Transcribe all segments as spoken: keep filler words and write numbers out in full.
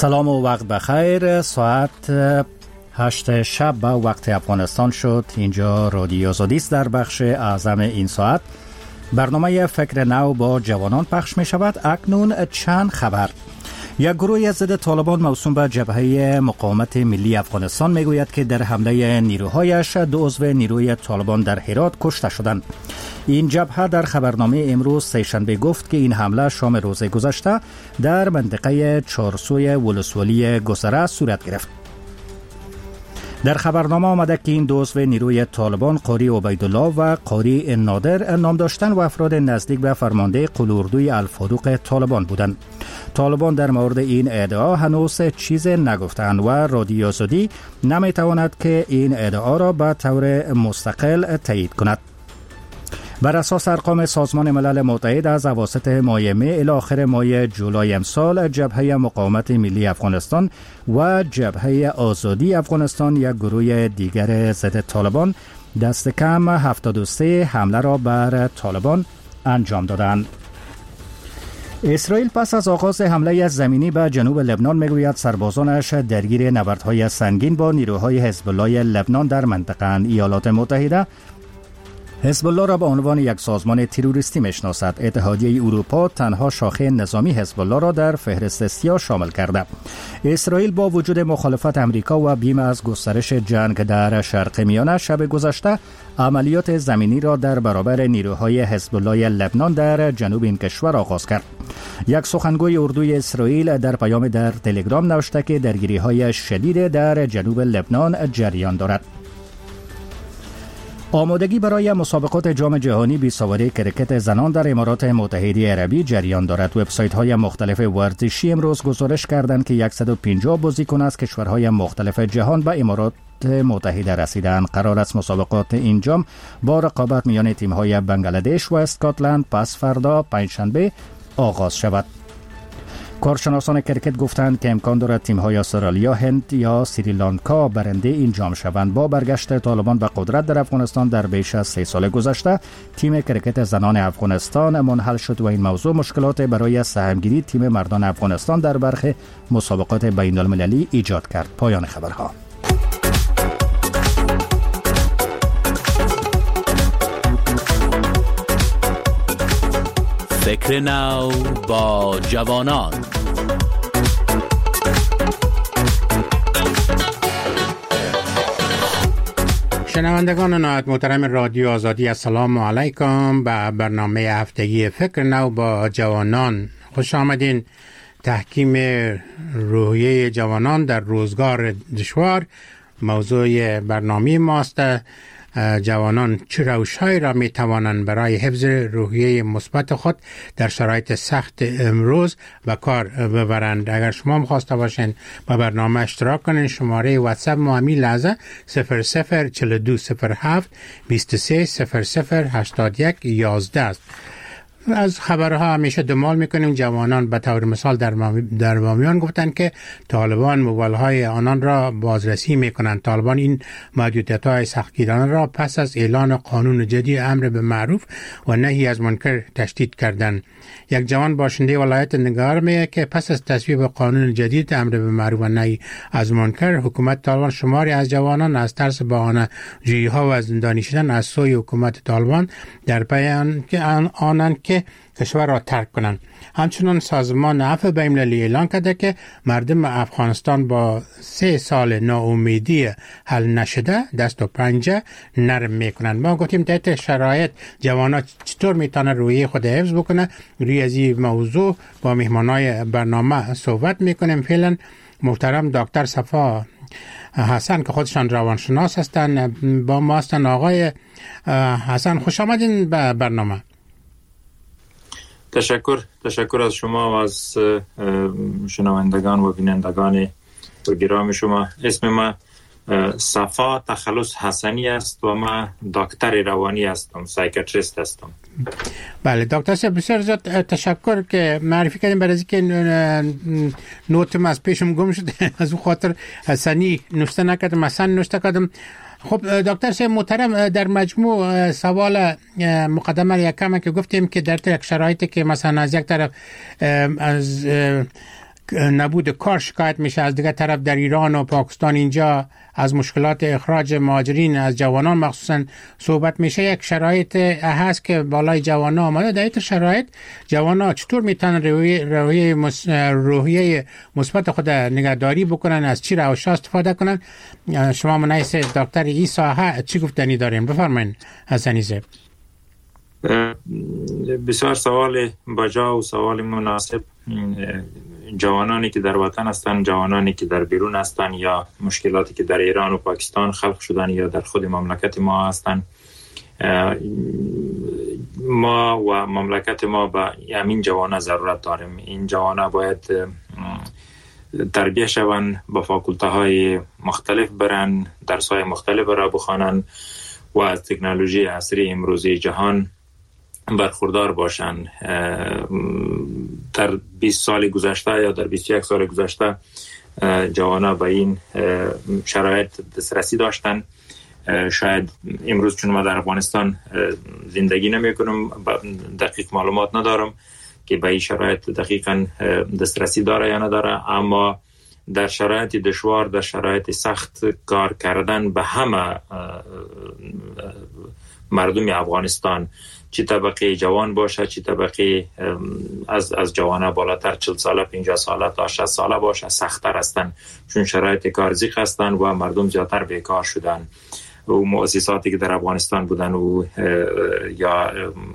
سلام و وقت بخیر. ساعت هشت شب به وقت افغانستان شد. اینجا رادیو آزادی است. در بخش اعظم این ساعت برنامه فکر نو با جوانان پخش می شود. اکنون چند خبر. یک گروه ضد طالبان موسوم به جبهه مقاومت ملی افغانستان می گوید که در حمله نیروهایش دو عضو نیروی طالبان در هرات کشته شدند. این جبهه در خبرنامه امروز سه‌شنبه گفت که این حمله شام روز گذشته در منطقه چارسوی ولسوالی گسره صورت گرفت. در خبرنامه آمده که این دو عضو نیروی طالبان قاری عبیدالله و قاری نادر نام داشتند و افراد نزدیک به فرمانده قلوردوی الفاروق طالبان بودند. طالبان در مورد این ادعا هنوز چیز نگفتند و رادیو آزادی نمیتواند که این ادعا را به طور مستقل تایید کند. بر اساس ارقام سازمان ملل متحد از اواسط ماه می الی آخر ماه جولای امسال، جبهه مقاومت ملی افغانستان و جبهه آزادی افغانستان، یک گروه دیگر ضد طالبان، دست کم هفتاد و سه حمله را بر طالبان انجام دادند. اسرائیل پس از آغاز حمله زمینی به جنوب لبنان میگوید سربازانش درگیر نبردهای سنگین با نیروهای حزب الله لبنان در منطقه اند. ایالات متحده حزب الله را به عنوان یک سازمان تروریستی میشناسد. اتحادیه اروپا تنها شاخه نظامی حزب الله را در فهرست سیاه شامل کرده. اسرائیل با وجود مخالفت امریکا و بیم از گسترش جنگ در شرق میانه، شب گذشته عملیات زمینی را در برابر نیروهای حزب الله لبنان در جنوب این کشور آغاز کرد. یک سخنگوی اردوی اسرائیل در پیام در تلگرام نوشته که درگیری‌های شدید در جنوب لبنان جریان دارد. آمادگی برای مسابقات جام جهانی بی‌سواری کرکت زنان در امارات متحده عربی جریان دارد. وبسایت‌های مختلف ورزشی امروز گزارش کردند که صد و پنجاه بازیکن از کشورهای مختلف جهان به امارات متحده رسیدند. قرار است مسابقات این جام با رقابت میان تیم‌های بنگلادش و اسکاتلند پس فردا پنجشنبه آغاز شود. کارشناسان کرکت گفتند که امکان دارد تیم‌های استرالیا، هند یا سریلانکا برنده این جام شوند. با برگشت طالبان به قدرت در افغانستان در بیش از سه سال گذشته، تیم کرکت زنان افغانستان منحل شد و این موضوع مشکلات برای سهمگیری تیم مردان افغانستان در برخی مسابقات بین‌المللی ایجاد کرد. پایان خبرها. فکر نو با جوانان. شنوندگان نهایت محترم رادیو آزادی، السلام علیکم به برنامه هفتگی فکر نو با جوانان. خوش آمدین. تحکیم روحیه جوانان در روزگار دشوار موضوع برنامه ماست. جوانان چه روش‌هایی را می توانند برای حفظ روحیه مثبت خود در شرایط سخت امروز به کار ببرند؟ اگر شما می‌خواسته باشین با برنامه اشتراک کنین، شماره واتساپ ما همین لحظه صفر صفر چهل و دو صفر هفت بیست و سه صفر صفر هشتاد و یک یازده است. از خبرها همیشه دنبال میکنیم. جوانان به طور مثال در در بامیان گفتند که طالبان موبایل‌های آنان را بازرسی میکنند. طالبان این محدودیت‌های سختگیرانه را پس از اعلان قانون جدید امر به معروف و نهی از منکر تشدید کردند. یک جوان باشنده ولایت نگار میگه که پس از تصویب قانون جدید امر به معروف و نهی از منکر، حکومت طالبان شماری از جوانان از ترس بهانه جویی‌ها و زندانی شدن از سوی حکومت طالبان در پی که آنان که کشور را ترک کنند. همچنان سازمان عفو بین‌المللی اعلان کرده که مردم افغانستان با سه سال ناامیدی حل نشده دست و پنجه نرم میکنند. ما گفتیم تحت شرایط جوانان چطور میتونه روی خود حفظ بکنه. روی از این موضوع با مهمانای برنامه صحبت میکنیم. فعلا محترم دکتر صفا حسن که خودشان روانشناس هستند با ما هستند. آقای حسن خوش آمدین به برنامه. تشکر تشکر از شما و از شنوندگان و بینندگان گرامی شما. اسم ما صفا تخلص حسنی است و من دکتر روانی هستم، سایکیاتریست هستم. بله دکتر صاحب بسیار زیاد تشکر که معرفی کردیم. برای اینکه نوتم از پیشم گم شد از اون خاطر حسنی نوشته نکردم، حسن نوشته کردم. خب دکتر صاحب محترم، در مجموع سوال مقدمه یکم که گفتیم که در یک شرایطی که مثلا از یک طرف از نبود کار شکایت میشه، از دیگه طرف در ایران و پاکستان اینجا از مشکلات اخراج مهاجرین از جوانان مخصوصا صحبت میشه. یک شرایط هست که بالای جوانان آمده. در این شرایط جوانان چطور میتونن روحیه روحیه مثبت خود نگهداری بکنن، از چی روش‌ها استفاده کنن؟ شما منیس دکتر عیسی چی گفتنی دارین؟ بفرمایید حسنی صاحب. بسیار سوال بجا و سوال مناسب. جوانانی که در وطن هستند، جوانانی که در بیرون هستند، یا مشکلاتی که در ایران و پاکستان خلق شدن یا در خود مملکت ما هستند، ما و مملکت ما به همین جوانان ضرورت داریم. این جوانان باید تربیت شوند، با فاکولته های مختلف برن، درس های مختلف را بخوانند و از تکنولوژی عصری امروزی جهان برخوردار باشند. در بیست سال گذشته یا در بیست و یک سال گذشته جوانان به این شرایط دسترسی داشتن. شاید امروز چون ما در افغانستان زندگی نمی کنم دقیق معلومات ندارم که به این شرایط دقیقاً دسترسی داره یا نداره، اما در شرایط دشوار، در شرایط سخت کار کردن به همه مردم افغانستان، چی طبقه جوان باشه، چی طبقه از از جوانه بالاتر چهل ساله، پنجاه ساله تا شصت ساله باشه، سخت‌تر هستند چون شرایط کار ضیق هستند و مردم زیادتر بیکار شدن. و مؤسساتی که در افغانستان بودن و یا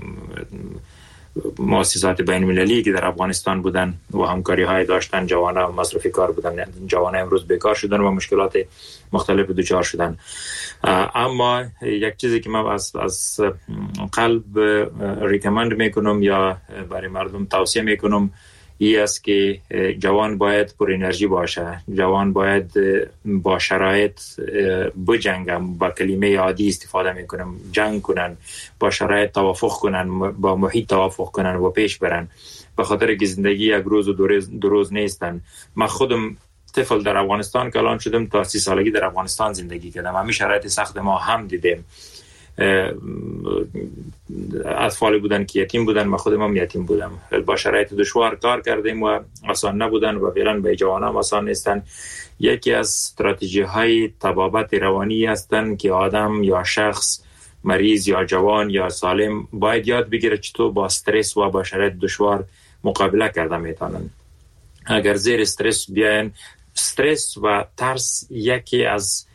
مؤسسات بین المللی که در افغانستان بودن و همکاری های داشتن، جوانان مصرف کار بودن، جوانان امروز بیکار شدن و مشکلات مختلف دچار شدن. اما یک چیزی که من از از قلب ریکمند میکنم یا برای مردم توصیه میکنم این است که جوان باید پر انرژی باشه، جوان باید با شرایط بجنگن، با کلمه عادی استفاده میکنم، جنگ کنن، با شرایط توافق کنن، با محیط توافق کنن و پیش برن، به خاطر که زندگی یک روز و دو روز نیستن. من خودم طفل در افغانستان کلان شدم، تا سی سالگی در افغانستان زندگی کردم، همین شرایط سخت ما هم دیدیم. اطفال بودن که یتیم بودن، من خودم هم یتیم بودم، با شرایط دشوار کار کردیم و آسان نبودن و فعلا به جوانان آسان نیستن. یکی از استراتژی های طبابت روانی هستند که آدم یا شخص مریض یا جوان یا سالم باید یاد بگیره چطور با استرس و با شرایط دشوار مقابله کرده میتونن. اگر زیر استرس بیاین، استرس و ترس یکی از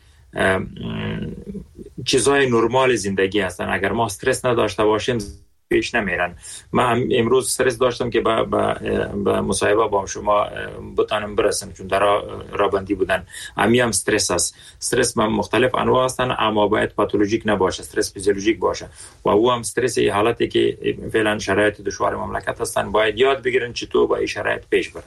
چیزای نرمال زندگی هستن. اگر ما استرس نداشته باشیم پیش نمیرن. من امروز استرس داشتم که با با مصاحبه با شما بتونم برسم، چون در رابندی بودن. امی هم استرس است. استرس من مختلف انواع هستن، اما باید پاتولوژیک نباشه، استرس فیزیولوژیک باشه. و او هم استرس ای حالتی که فعلا شرایط دشوار مملکت هستن، باید یاد بگیرن چطور با این شرایط پیش برن.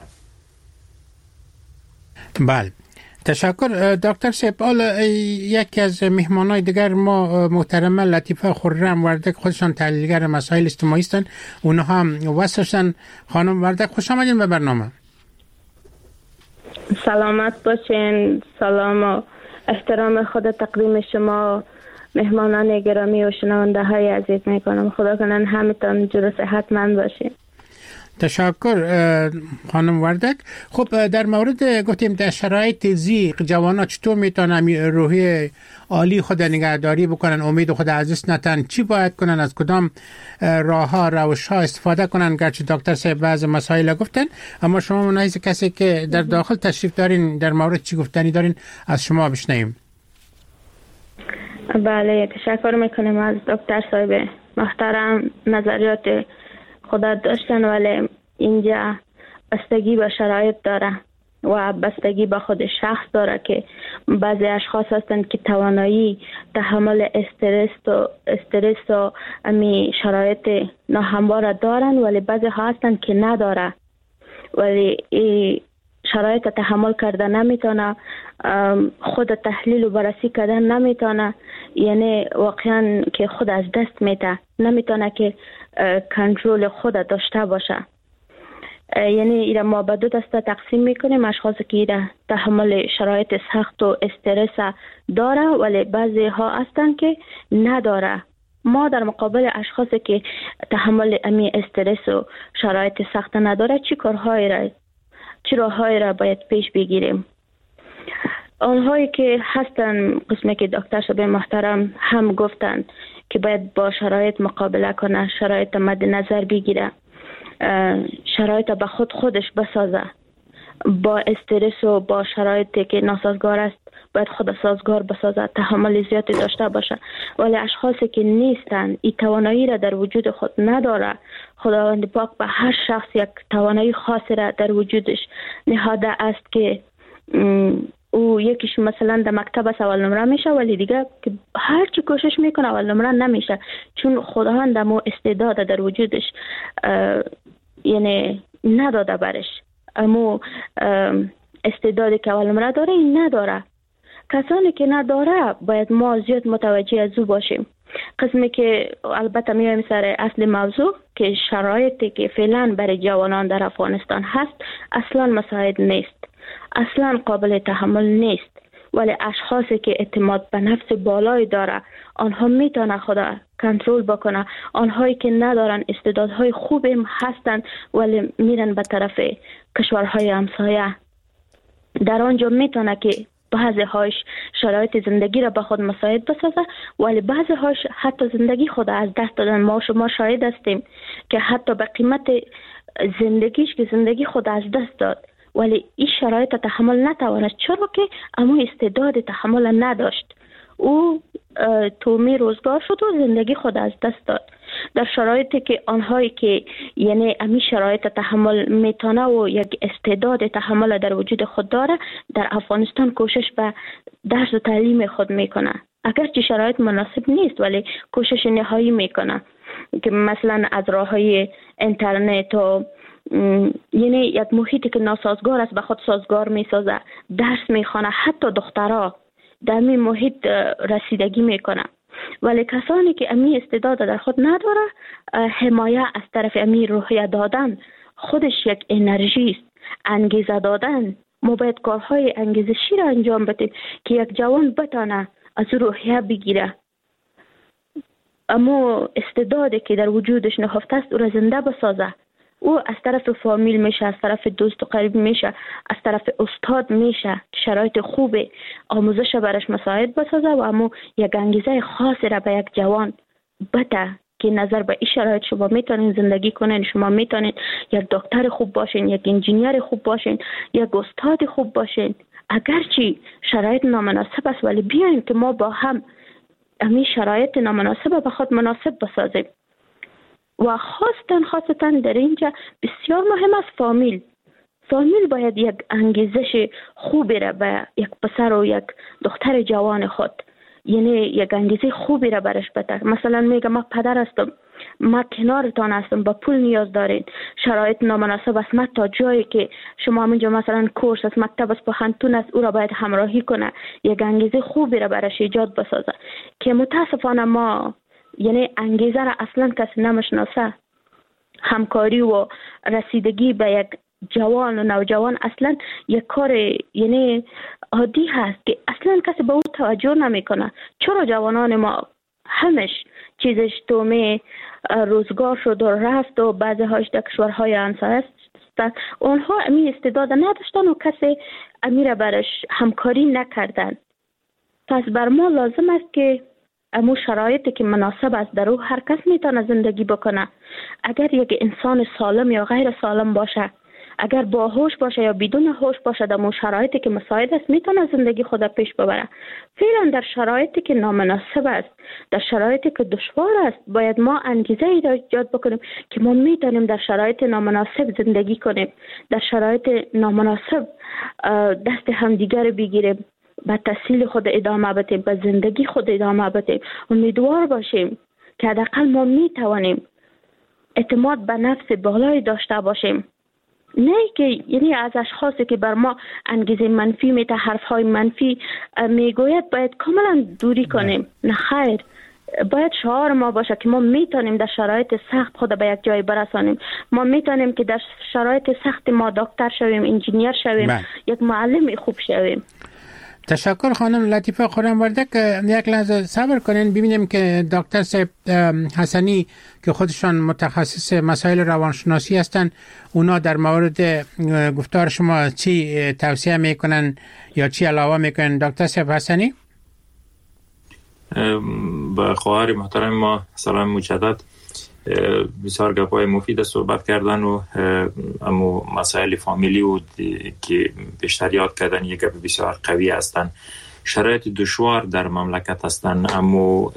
بله، تشکر دکتر صاحب. حالا یکی از مهمانای دیگر ما محترمه لطیفه خرم وردک، خودشان تحلیلگر مسائل اجتماعی هستند، اونها هم واسطن. خانم وردک خوش آمدین به برنامه. سلامت باشین. سلام و احترام خود تقدیم شما مهمانان گرامی و شنونده های عزیز میکنم. خدا کنن همتون جور صحتمند باشین. تشکر خانم وردک. خب در مورد گفتیم در شرایط ضیق جوانان چطور میتونن روحی عالی خود نگهداری بکنن، امید خود از دست ندن، چی باید کنن، از کدام راه ها روش ها استفاده کنن؟ گرچه دکتر صاحب بعض مسائل گفتن، اما شما منایز کسی که در داخل تشریف دارین در مورد چی گفتنی دارین از شما بشنویم. بله، تشکر میکنیم از دکتر صاحب محترم. نظریات خودت داشتن، ولی اینجا بستگی به شرایط داره و بستگی به خود شخص داره که بعضی اشخاص هستن که توانایی تحمل استرس و استرس و امی شرایط ناهموار دارن، ولی بعضی ها هستن که نداره، ولی این شرایط تحمل کرده نمیتونه، خود تحلیل و بررسی کردن نمیتونه، یعنی واقعا که خود از دست میده، نمیتونه که کنترل خود داشته باشه. یعنی ایره ما به دو دسته تقسیم میکنیم، اشخاصی که ایره تحمل شرایط سخت و استرس داره، ولی بعضی ها هستن که نداره. ما در مقابل اشخاصی که تحمل امی استرس و شرایط سخت نداره چی کارهایی را چه راههایی را باید پیش بگیریم. آنهایی که هستن، قسمی که دکتر صاحب محترم هم گفتند که باید با شرایط مقابله کنه، شرایط مد نظر بگیره، شرایط به خود خودش بسازه، با استرس و با شرایطی که ناسازگار است باید خود سازگار بسازه، تحمل زیادی داشته باشه. ولی اشخاصی که نیستن، این توانایی را در وجود خود نداره، خداوند پاک به هر شخص یک توانایی خاصی را در وجودش نهاده است که او یکیش مثلا در مکتب است اول نمره میشه، ولی دیگه که هر چی کوشش میکنه اول نمره نمیشه، چون خداوند مو استعداد در وجودش یعنی نداده برش. امو استعدادی که اول نمره داره این نداره. کسانی که نداره باید ما زیاد متوجه از او باشیم. قسمی که البته میایم سر اصل موضوع که شرایطی که فعلا برای جوانان در افغانستان هست اصلا مساعد نیست، اصلا قابل تحمل نیست. ولی اشخاصی که اعتماد به نفس بالای داره آنها میتونه خدا کنترل بکنه. آنهایی که ندارن استعدادهای خوبی هستن ولی میرن به طرف کشورهای همسایه، در آنجا میتونه که بعضی هاش شرایط زندگی را به خود مساعد بسازه، ولی بعضی هاش حتی زندگی خود از دست دادن. ما شما شاهد هستیم که حتی به قیمت زندگیش که زندگی خود از دست داد، ولی این شرایط تحمل نتوانست، چرا که اما استعداد تحمل نداشت. او تومی روزگار شد و زندگی خود از دست داد. در شرایطی که آنهایی که یعنی امی شرایط تحمل میتونه و یک استعداد تحمل در وجود خود داره، در افغانستان کوشش به درس و تعلیم خود میکنه. اگرچه شرایط مناسب نیست ولی کوشش نهایی میکنه که مثلا از راههای اینترنت و یعنی یک محیطی که ناسازگار است به خود سازگار میسازه، درس میخوانه، حتی دخترها در می محیط رسیدگی میکنه. ولی کسانی که امی استعداد در خود نداره، حمایه از طرف امی روحیه دادن خودش یک انرژی است، انگیزه دادن. ما باید کارهای انگیزشی را انجام بدیم که یک جوان بتانه از روحیه بگیره، اما استعدادی که در وجودش نهفته است او را زنده بسازه. او از طرف فامیل میشه، از طرف دوست و قریب میشه، از طرف استاد میشه، شرایط خوب آموزش برش مساعد بسازه و اما یک انگیزه خاصی را به یک جوان بده که نظر به این شرایط شما میتونین زندگی کنین، شما میتونین یک دکتر خوب باشین، یک انجینیر خوب باشین، یک استاد خوب باشین. اگرچه شرایط نامناسب است ولی بیاین که ما با هم همین شرایط نامناسب به خود مناسب بسازیم. و خواستن خواستن در اینجا بسیار مهم است فامیل. فامیل باید یک انگیزش خوبی را به یک پسر و یک دختر جوان خود، یعنی یک انگیزه خوبی را برش بده. مثلا میگه ما پدر هستم، ما کنارتان هستم، با پول نیاز دارین، شرایط نامناسب است، ما تا جایی که شما همینجا مثلا کورس است، مکتب است، پوهنتون است، او را باید همراهی کنه، یک انگیزه خوبی را برش ایجاد بسازه که متاسفانه ما یعنی انگیزه را اصلا کسی نمیشناسه. همکاری و رسیدگی به یک جوان و نوجوان اصلا یک کار یعنی عادی هست که اصلا کسی به او توجه نمیکنه. چرا جوانان ما همش چیزش تومه روزگار شد و رفت و بعضی هاش در کشورهای همسایه است، اونها امی استعداد نداشتن و کسی امی را برش همکاری نکردن. پس بر ما لازم است که امو شرایطی که مناسب است در او هر کس میتونه زندگی بکنه. اگر یک انسان سالم یا غیر سالم باشه، اگر با هوش باشه یا بدون هوش باشه، در شرایطی که مساعد است میتونه زندگی خود پیش ببره. فعلا در شرایطی که نامناسب است، در شرایطی که دشوار است، باید ما انگیزه ای را ایجاد بکنیم که ما میتونیم در شرایط نامناسب زندگی کنیم، در شرایط نامناسب دست همدیگر بگیریم، به تحصیل خود ادامه بدیم، به زندگی خود ادامه بدیم. امیدوار باشیم که حداقل ما میتوانیم اعتماد به نفس بالایی داشته باشیم، نه که یعنی از اشخاصی که بر ما انگیزه منفی میده، حرفهای منفی میگوید باید کاملا دوری کنیم. نه خیر، باید شعار ما باشه که ما میتونیم در شرایط سخت خود به یک جای برسانیم. ما میتونیم که در شرایط سخت ما دکتر شویم، انجینیر شویم، یک معلم خوب شویم. تشکر خانم لطیفه خورم‌وردک. یک لحظه صبر کنین ببینیم که دکتر صاحب حسنی که خودشان متخصص مسائل روانشناسی هستند اونا در مورد گفتار شما چی توصیه میکنن یا چی علاوه میکنن. دکتر صاحب حسنی. با خواهر محترم ما سلام مجدد. بسیار گپای مفید صحبت کردن و اما مسائل فامیلی و که بیشتر یاد کردن یک گپ بسیار قوی هستند. شرایط دشوار در مملکت هستند اما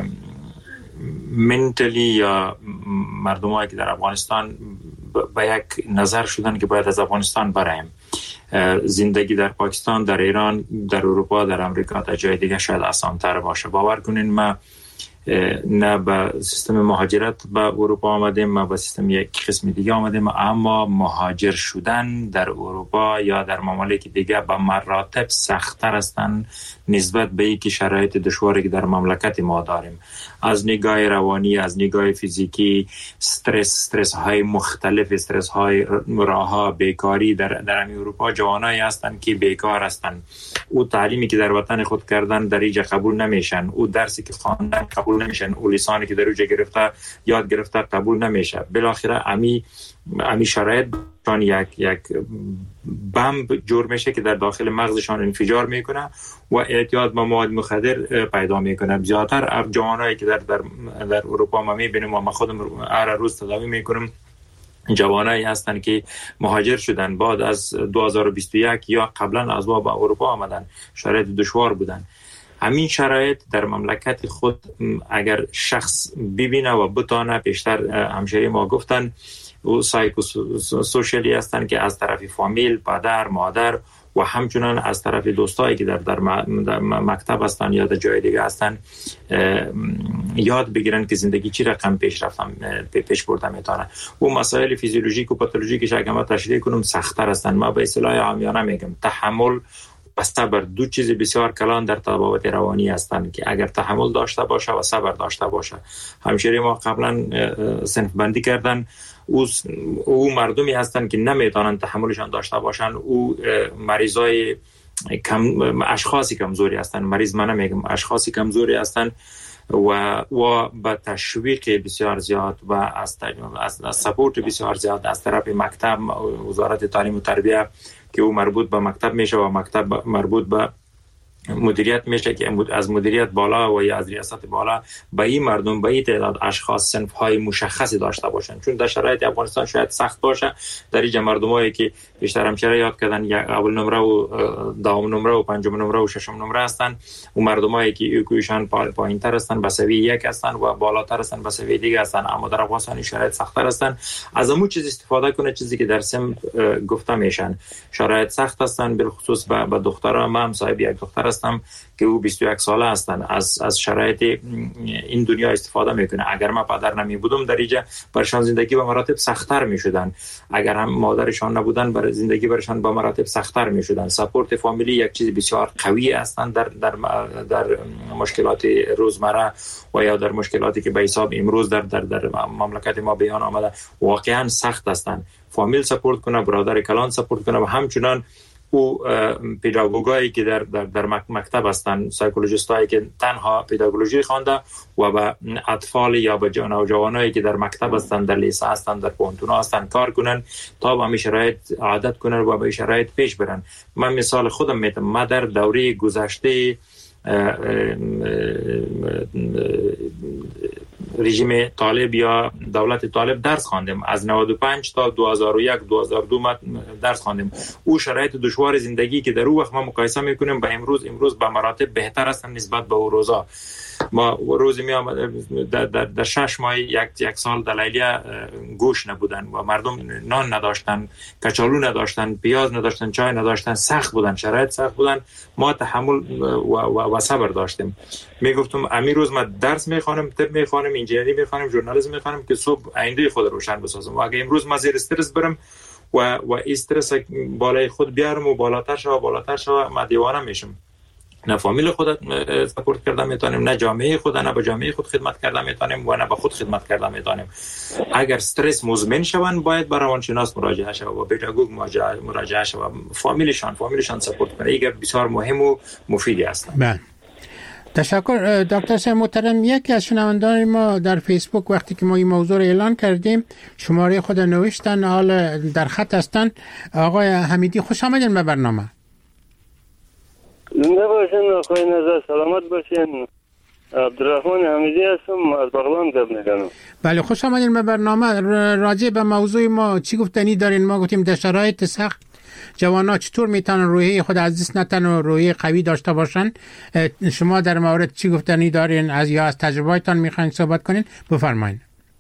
منتلی یا مردمایی که در افغانستان به یک نظر شدن که باید از افغانستان برایم. زندگی در پاکستان، در ایران، در اروپا، در امریکا، در جای دیگه شاید آسان‌تر باشه. باور کنین ما نه به سیستم مهاجرت به اروپا آمدیم، ما به سیستم یک قسم دیگه آمدیم، اما مهاجر شدن در اروپا یا در ممالک دیگه به مراتب سخت‌تر هستند نسبت به اینکه شرایط دشواری که در مملکت ما داریم. از نگاه روانی، از نگاه فیزیکی، استرس، استرس های مختلف، استرس های راها، بیکاری در در اروپا جوانایی هستند که بیکار هستند. او تعلیمی که در وطن خود کردن در اینجا قبول نمیشن، او درسی که خواندن قبول نمیشن، او لسانی که در اونجا گرفته یاد گرفته قبول نمیشه. بالاخره امی امی شرایط چون یک یک بمب جور میشه که در داخل مغزشان انفجار میکنه و اعتیاد به مواد مخدر پیدا میکنه. زیادتر جوانایی که در در در اروپا ما میبینیم و ما خودم هر روز تداوی میکنم، جوانایی هستند که مهاجر شدن بعد از دو هزار و بیست و یک یا قبلا از با اروپا آمدن، شرایط دشوار بودن. همین شرایط در مملکت خود اگر شخص ببینه و بتانه، بیشتر همشهری ما گفتن و سایکو سوشلی هستن که از طرف فامیل، پدر، مادر و همچنان از طرف دوستایی که در در مکتب هستن یا در جای دیگه هستن یاد بگیرن که زندگی چی رقم پیش رفتن پیش برده میتونه. و مسائل فیزیولوژیک و پاتولوژیکش اگه ما تشریح کنم سخت‌تر هستن. ما به اصطلاح عامیانه میگم تحمل و صبر دو چیز بسیار کلان در تبابت روانی هستند که اگر تحمل داشته باشه و صبر داشته باشه. همشهری ما قبلا صنف بندی کردن، او او مردمی هستند که نمیتونن تحملشان داشته باشن، او مریضای کم اشخاصی کمزوری هستند. مریض من نمیگم، اشخاصی کمزوری هستند و و با تشویق بسیار زیاد و از از سپورت بسیار زیاد از طرف مکتب، وزارت تعلیم و تربیت که او مربوط به مکتب میشه و مکتب مربوط به مدیریت میشه که از مدیریت بالا و یا از ریاست بالا به این مردم، به این تعداد اشخاص صنف های مشخصی داشته باشن. چون در شرایط افغانستان شاید سخت باشه در اینجا مردمایی که بیشتر همشهری یاد کردن یک اول نمره و دوم نمره و پنجم نمره و ششم نمره هستن، و مردمایی که ایکویشن پایین‌تر هستن به سویه یک هستن و بالاتر هستن به سویه دیگه هستن، اما در افغانستان شرایط سخت‌تر هستن. از همون چیز استفاده کنه، چیزی که در سم گفته میشن شرایط سخت هستن، به خصوص به دخترها. من هم صاحب یک دختر هستم که او بیست و یک ساله هستن، از از شرایط این دنیا استفاده میکنه. اگر ما پدر نمی بودم در اینجا برشان زندگی به مراتب سخت‌تر میشدن، اگر هم مادرشان نبودن بر زندگی برشان به مراتب سخت‌تر میشدن. سپورت فامیلی یک چیز بسیار قوی هستند در در در مشکلات روزمره و یا در مشکلاتی که به حساب امروز در در در مملکت ما بیان آمده واقعا سخت هستند. فامیل سپورت کنه، برادر کلان سپورت کنه و همچنان او پداگوگایی که در در در مکتب هستند، سایکولوژیستایی که تنها پداگوژی خوانده و به اطفال یا به نوجوانایی که در مکتب هستند، در لیسه هستند، در پونتون هستند کار کنن تا به همین شرایط عادت کنن و به شرایط پیش برن. من مثال خودم میتونم، ما در دوره گذشته رژیم طالب یا دولت طالب درس خواندیم، از نود و پنج تا دو هزار و یک دو هزار و دو درس خواندیم. او شرایط دشوار زندگی که در اون وقت ما مقایسه میکنیم با امروز، امروز به مراتب بهتر است نسبت به اون روزا. ما روزی می آمد در, در, در شش ماه یک یک سال در لیلیه گوش نبودن و مردم نان نداشتن، کچالو نداشتن، پیاز نداشتن، چای نداشتن، سخت بودن، شرایط سخت بودن. ما تحمل و, و, و صبر داشتیم. میگفتم امی روز ما درس میخوانم، طب میخوانم، انجینری میخوانم، ژورنالیسم میخوانم که صبح آینده خود روشن بسازم. و اگه امروز ما زیر استرس برم و و استرس بالای خود بیارم و بالاتر شو بالاتر شو ما دیوانه میشم. نه فامیل خود سپورت کردن میتونیم، نه جامعه خود، نه به جامعه خود خدمت کردن میتونیم و نه به خود خدمت کردن میتونیم. اگر استرس مزمن شون باید به روانشناس مراجعه شود و پداگوگ مراجعه شود، فامیلشان فامیلشان سپورت کنه. این بسیار مهم و مفیدی است. بله تشکر دکتر صاحب محترم. یکی از شنوندگان ما در فیسبوک وقتی که ما این موضوع رو اعلان کردیم شماره خود نوشتن، حال در خط هستن. آقای حمیدی خوش آمدین به برنامه. زنده باشین آقای نظر، سلامت باشین. عبدالرحمن حمیدی هستم از بغلان گپ می‌کنم. بله خوش آمدین به برنامه. راجع به موضوع ما چی گفتنی دارین؟ ما گفتیم در شرایط سخت جوانا چطور میتونن روحی خود از دست نتن و روحی قوی داشته باشن. شما در مورد چی گفتنی دارین؟ از یا از تجربه‌تان میخواین صحبت کنین؟ بفرمایید.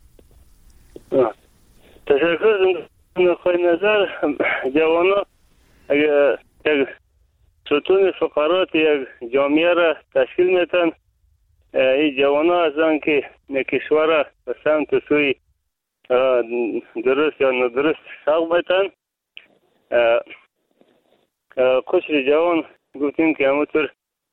تشکر آقای نظر. جوانا اگر یک ستون فقرات یک جامعه را تشکیل میتن، این جوانا هستن که کشور به سمت سوی درست یا ندرست ساق میتن. قشر جوان گفتیم که همونطور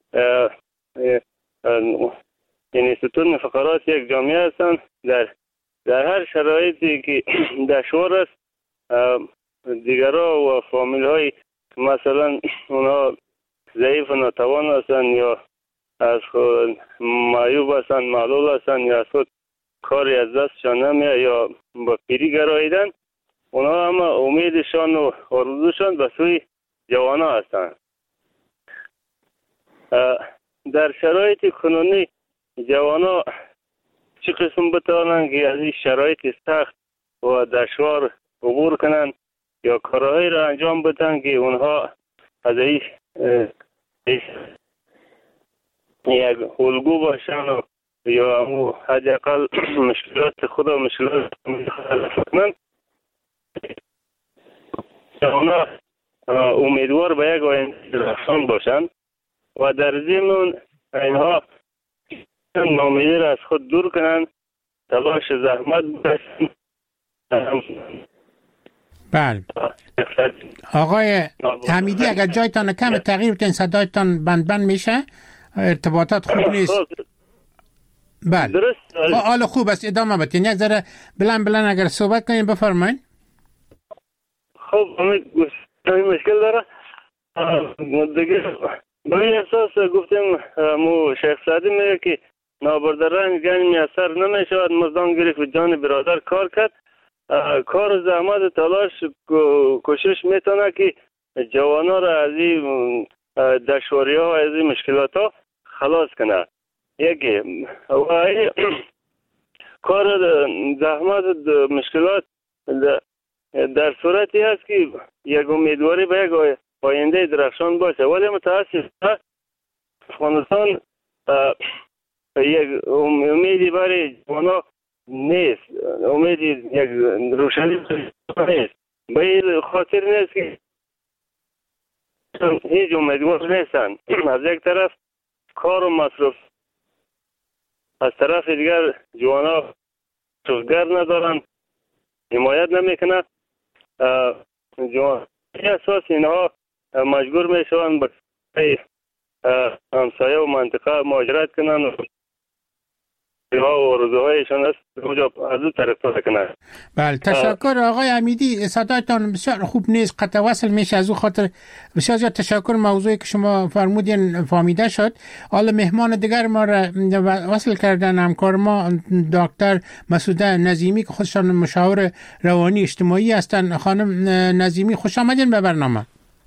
یعنی ستون فقرات یک جامعه هستن. در در هر شرایطی که دشوار است دیگرها و فامیل های مثلا اونها ضعیف و ناتوان هستن یا از خود معیوب هستن، معلول هستن یا از خود کاری از دستشان نمیاد یا با پیری گراییدن، اونا هم امیدشان و آرزوشان به سوی جوانا هستند. در شرایط کنونی جوانا چه قسم بتوانند که از این شرایط سخت و دشوار عبور کنند یا کارهایی را انجام بدن که اونها از این یک الگو باشن و یا حداقل مشکلات خود و مشکلات کنند. اونا امیدوار به یک آینده درخشان باشند و در ضمن اینها ناامیدی را از خود دور کنند، تلاش زحمت بکشند. بله آقای حمیدی اگر جایتان کم تغییر بدین صدایتان بند بند میشه، ارتباطات خوب نیست. بله درست. حالا خوب است، ادامه بدین. یک ذره بلند بلند اگر صحبت کنین بفرمایید. خب همین مشکل داره دیگه. به این احساس گفتیم مو شیخ سعدی میگه که نابردرنگ گنج میسر نمیشود، مزدان گرفت و جان برادر کار کرد. کار و زحمت و تلاش کوشش میتونه که جوانا را از این دشواری ها و از این مشکلات ها خلاص کنه. یکی و کار زحمت و مشکلات در صورتی هست که یک امیدواری به یک آینده درخشان باشه، ولی متاسفانه افغانستان یک امیدی برای جوانا نیست، امیدی یک روشنی نیست. به این خاطر نیست که هیچ امیدوار نیستن. از یک طرف کار و مصرف، از طرف دیگر جوانا شغلگر ندارن، حمایت نمیکنه. جوانا اساس اینها مجبور میشون به همسایه و منطقه مهاجرت کنن و ها و روزهایشان است کجا از اون طرف تا کنن. بله تشکر آقای حمیدی، صدایتان بسیار خوب نیست، قطع وصل میشه، از اون خاطر بسیار زیاد تشکر. موضوعی که شما فرمودین فهمیده شد. حالا مهمان دیگر ما را وصل کردن همکار ما دکتر مسعوده نظیمی که خودشان مشاور روانی اجتماعی هستند. خانم نظیمی خوش آمدین به برنامه.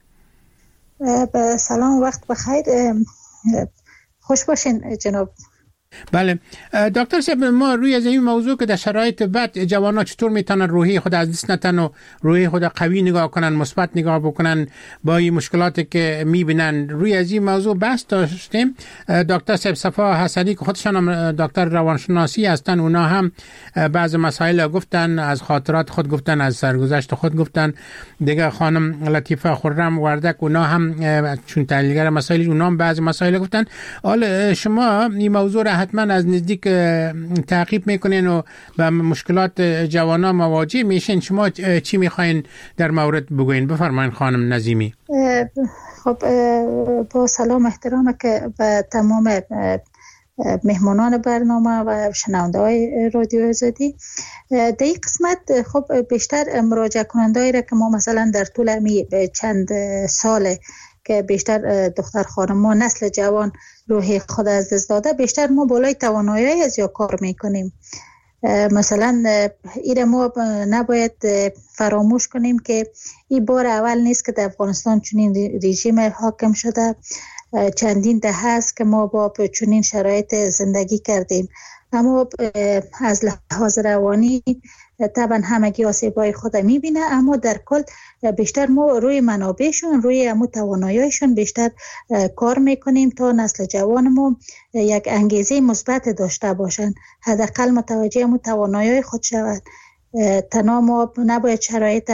به سلام، وقت بخیر، خوش باشین جناب. بله دکتر صاحب، ما روی از این موضوع که در شرایط بد جوانا چطور میتونن روحی خود از دست نتن و روحی خود قوی نگاه کنن، مثبت نگاه بکنن با این مشکلاتی که میبینن، روی از این موضوع بحث داشتیم. دکتر صاحب صفا حسنی که خودشان هم دکتر روانشناسی هستن، اونا هم بعض مسائل گفتن، از خاطرات خود گفتن، از سرگذشت خود گفتن. دیگه خانم لطیفه خرم وردک اونا هم چون تحلیلگر مسائل، اونا هم بعض مسائل گفتن. حالا شما این موضوع را حتما از نزدیک تعقیب میکنین و با مشکلات جوانا مواجه میشین. شما چی میخواین در مورد بگوین؟ بفرمایین خانم نظیمی. خب با سلام احترام که به تمام مهمانان برنامه و شنونده های رادیو آزادی. در این قسمت خب بیشتر مراجعه کننده را که ما مثلا در طول امی چند ساله که بیشتر دختر خانم ما نسل جوان روحی خود از دست داده، بیشتر ما بالای توانایی از یا کار میکنیم. مثلا ایره ما نباید فراموش کنیم که این بار اول نیست که در افغانستان چنین رژیم حاکم شده. چندین دهه است که ما با چنین شرایط زندگی کردیم، اما از لحاظ روانی طبعا همگی آسیبای خود میبینه، اما در کل بیشتر ما روی منابعشون، روی امو تواناییشون بیشتر کار میکنیم تا نسل جوان ما یک انگیزه مثبت داشته باشن، حداقل متوجه امو توانایی خود شود. تنها ما نباید شرایط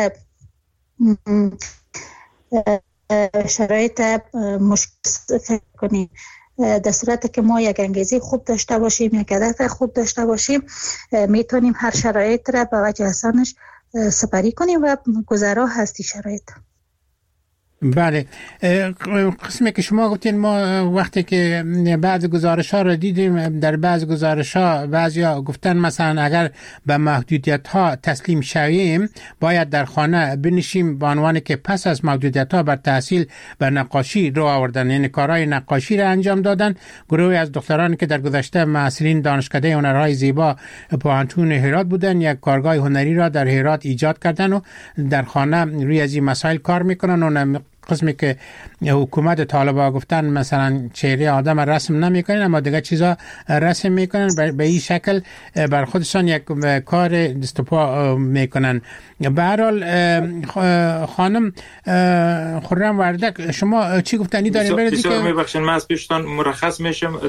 شرایط مشکل فکر کنیم. در صورت که ما یک انگیزه خوب داشته باشیم، یک هدف خوب داشته باشیم، میتونیم هر شرایط را به وجه حسنش سپری کنیم و گذرا هستی شرایط. بله، قسمی که شما گفتین ما وقتی که بعض گزارش ها را دیدیم، در بعض گزارش ها بعضی ها گفتن مثلا اگر به محدودیت ها تسلیم شویم باید در خانه بنشیم، به عنوان که پس از محدودیت ها بر تحصیل بر نقاشی رو آوردن، یعنی کارهای نقاشی را انجام دادن. گروهی از دخترانی که در گذشته محصلین دانشکده هنرهای زیبا پوهنتون هرات بودن یک کارگاه هنری را در هرات ایجاد کردن و در خانه روی از این مسائل کار میکنن. و قسمی که حکومت طالبان گفتن مثلا چهره آدم رسم نمیکنن اما دیگه چیزا رسم میکنن، به این شکل بر خودشان یک کار دست و پا میکنن. به هر حال خانم خرم وردک شما چی گفتنی دارین؟ بسیار میبخشین من از پیشتان مرخص میشم.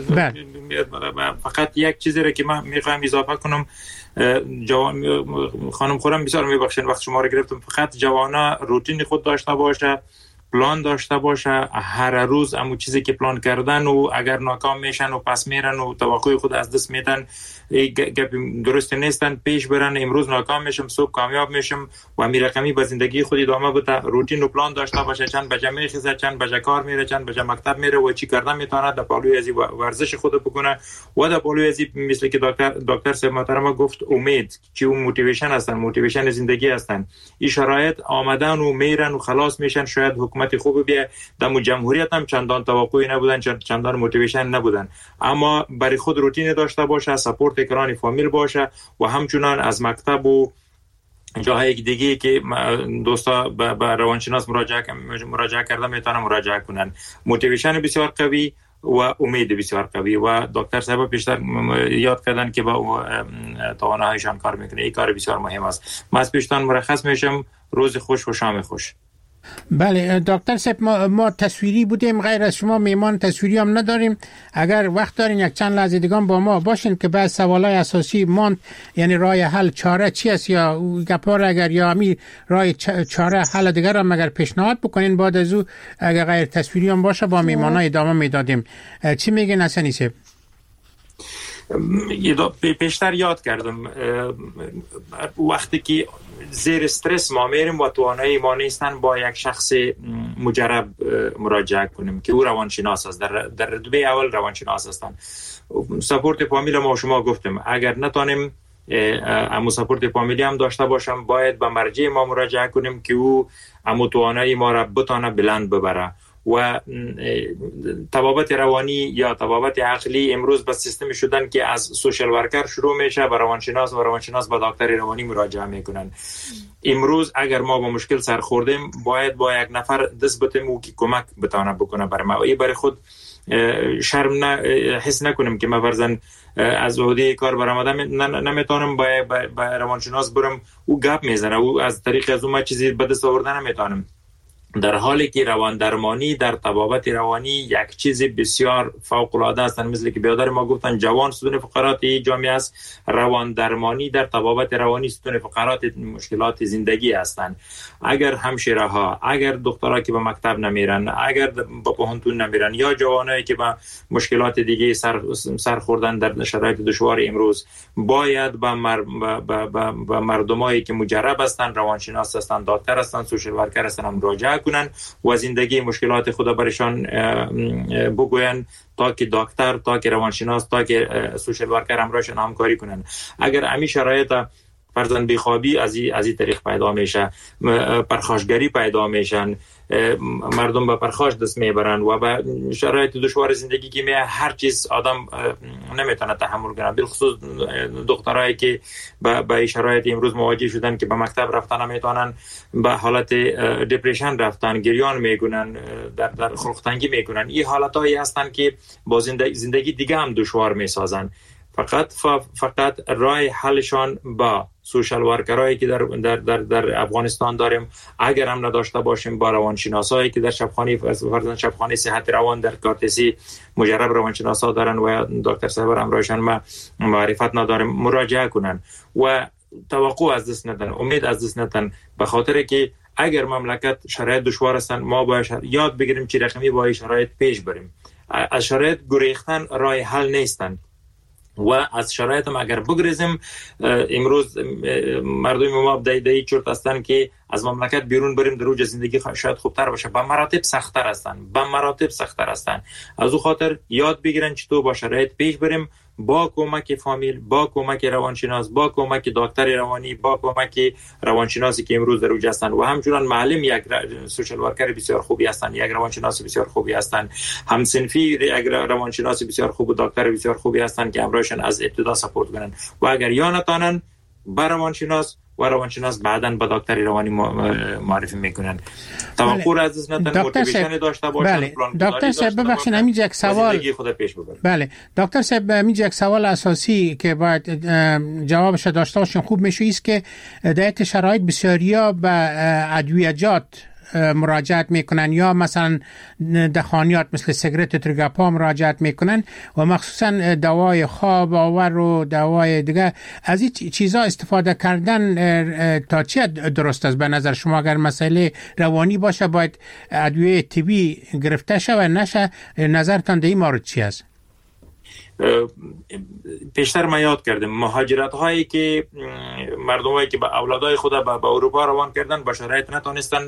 فقط یک چیزی را که من میخوایم اضافه کنم، جوان خانم خرم بسیار میبخشین وقت شما را گرفتم. فقط جوانا روتین خود داشته باشه، پلان داشته باشه، هر روز همون چیزی که پلان کردن و اگر ناکام میشن و پس میرن و توقع خود از دست میدن، گپ درست نیستن، پیش برن. امروز ناکام میشم صبح کامیاب میشم و می رقمی به زندگی خود ادامه بده. روتین و پلان داشته باشه، چند بجا میخیزه، چند بجا کار میره، چند بجا مکتب میره و چی کردن میتونه در پالوی ازی ورزش خود بکنه و در پالوی ازی مثل که دکتر دکتر صاحب محترم گفت امید که اون موتیویشن هستن، موتیویشن زندگی هستن. این شرایط آمدن و میرن و خلاص میشن. شاید حکومت خوب بیه، در جمهوریت هم چندان توقعی نبودن، چندان موتیویشن نبودن، اما برای خود روتین داشته باشه، سپورت کرانی فامیل باشه و همچنان از مکتب و جاهای دیگه که دوستا به روانشناس مراجعه مراجعه کردن میتونن مراجعه کنن. موتیویشن بسیار قوی و امید بسیار قوی و دکتر صاحب پیشتر یاد کردن که با تواناییشان کار میکنه. این کار بسیار مهم است. من از پیشتان مرخص میشم. روز خوش و شام خوش. بله دکتر صاحب، ما, ما تصویری بودیم، غیر از شما میمان تصویری هم نداریم. اگر وقت دارین یک چند لحظه دیگه با ما باشین که بعض سوالای اساسی ماند، یعنی راه حل چاره چی است یا گپار اگر یا می راه چاره حل دیگر هم اگر پیشنهاد بکنین بعد از او اگر غیر تصویری هم باشه با میمانا ادامه میدادیم. چی میگین حسنی صاحب؟ پیشتر یاد کردم وقتی که زیر استرس ما میریم و توانایی ما نیستن با یک شخص مجرب مراجعه کنیم که او روانشناس است. در در رتبه اول روانشناس هستن. سپورت فامیل ما شما گفتم اگر نتونیم امو سپورت فامیلی هم داشته باشم باید به مرجع ما مراجعه کنیم که او امو توانایی ما را بتونه بلند ببره. و طبابت روانی یا طبابت عقلی امروز به سیستم شدن که از سوشال ورکر شروع میشه به روانشناس و روانشناس به دکتر روانی مراجعه میکنن. امروز اگر ما با مشکل سر خوردیم باید با یک نفر دست بتیم او که کمک بتونه بکنه برای ما. این برای خود شرم نه حس نکنیم که ما فرضاً از عهده کار برآمدم نمیتونم با با روانشناس برم او گپ میزنه او از طریق از اون چیزی به دست آوردن نمیتونم. در حالی که روان درمانی در طبابت روانی یک چیز بسیار فوق العاده است. مثل که بیادر ما گفتن جوان ستون فقرات جامعه است، روان درمانی در طبابت روانی ستون فقرات مشکلات زندگی هستند. اگر همشیره ها، اگر دکترها که به مکتب نمیرن، اگر به پوهنتون نمیرن یا جوانایی که با مشکلات دیگه سر سر خوردن در شرایط دشوار امروز، باید با مر... با مردمایی که مجرب هستند، روانشناس هستند، دکتر هستند، سوشال ورکر هستند مراجعه کمک کنن و زندگی مشکلات خود برشان بگوین تا که دکتر، تا که روانشناس، تا که سوشال ورکر همراهشان همکاری کنن. اگر همین شرایط فرزند بیخوابی از این از این طریق پیدا میشه، پرخاشگری پیدا میشن، مردم به پرخاش دست میبرن و به شرایط دشوار زندگی که می هر چیز آدم نمیتونه تحمل کنه. بالخصوص دخترایی که به به شرایط امروز مواجه شدن که به مکتب رفتن نمیتونن، به حالت دپرشن رفتن، گریان میکنن، در در خلقتنگی میکنن. این حالتایی هستن که با زندگی, زندگی دیگه هم دشوار میسازن. فقط فقط راه حلشان با سوشال ورکرایی که در در در در افغانستان داریم، اگر هم نداشته باشیم با روانشناسایی که در شبخانه فرزند شبخانه صحت روان در کارتسی مجرب روانشناسا دارن و دکتر صاحب همراهشان ما معرفت نداریم، مراجعه کنن و توقع از دست ندن، امید از دست ندن، به خاطر که اگر مملکت شرایط دشوار هستن ما باید یاد بگیریم چه رقمی با این شرایط پیش بریم. از شرایط گریختن راه حل نیستن و از شرایط ما اگر بگریزیم، امروز مردم ما بدای چرت هستن که از مملکت بیرون بریم در اوج زندگی شاید خوبتر باشه، به مراتب سخت‌تر هستن، به مراتب سخت‌تر هستن. از او خاطر یاد بگیرن چطور با شرایط پیش بریم، با کمک فامیل، با کمک روانشناس، با کمک دکتر روانی، با کمک روانشناسی که امروز در اوج هستن و همچنان معلم یک سوشال ورکر بسیار خوبی هستن، یک روانشناس بسیار خوبی هستن، همسنفی یک روانشناس بسیار خوب و دکتر بسیار خوبی هستن که همراهشان از ابتدا سپورت کنن و اگر یا نتونن با روانشناس و روانشناس بعداً با دکتر روانی معرفی میکنن. توقع از نتن موتیویشن داشته باشن. بله. دکتر صاحب ببخشید همینجا یک سوال. بله دکتر صاحب همینجا یک سوال اساسی که باید جوابش داشته باشیم خوب میشه است که در شرایط بسیاریا به ادویه‌جات مراجعت میکنن یا مثلا دخانیات مثل سیگارت ترگاپا مراجعت میکنن و مخصوصا دوای خواب آور و دوای دیگه. از این چیزا استفاده کردن تا چه درست است به نظر شما؟ اگر مسئله روانی باشه باید ادویه طبی گرفته شه و نشه، نظرتان در این مورد چی است؟ پیشتر ما یاد کردیم مهاجرت هایی که مردم هایی که با اولادای خود به اروپا روان کردن با شرایط نتونستن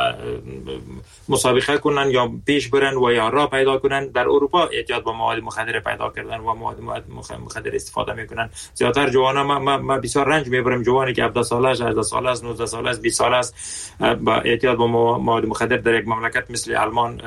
مسابقه کنن یا پیش برن و یا راه پیدا کنن، در اروپا اعتیاد با مواد مخدر پیدا کردن و مواد مخدر استفاده میکنن. زیادتر جوانا ما, ما, ما بسیار رنج میبریم، جوانی که هفده ساله است، هجده ساله است، نوزده ساله است، بیست ساله است با اعتیاد با مواد مخدر در یک مملکت مثل آلمان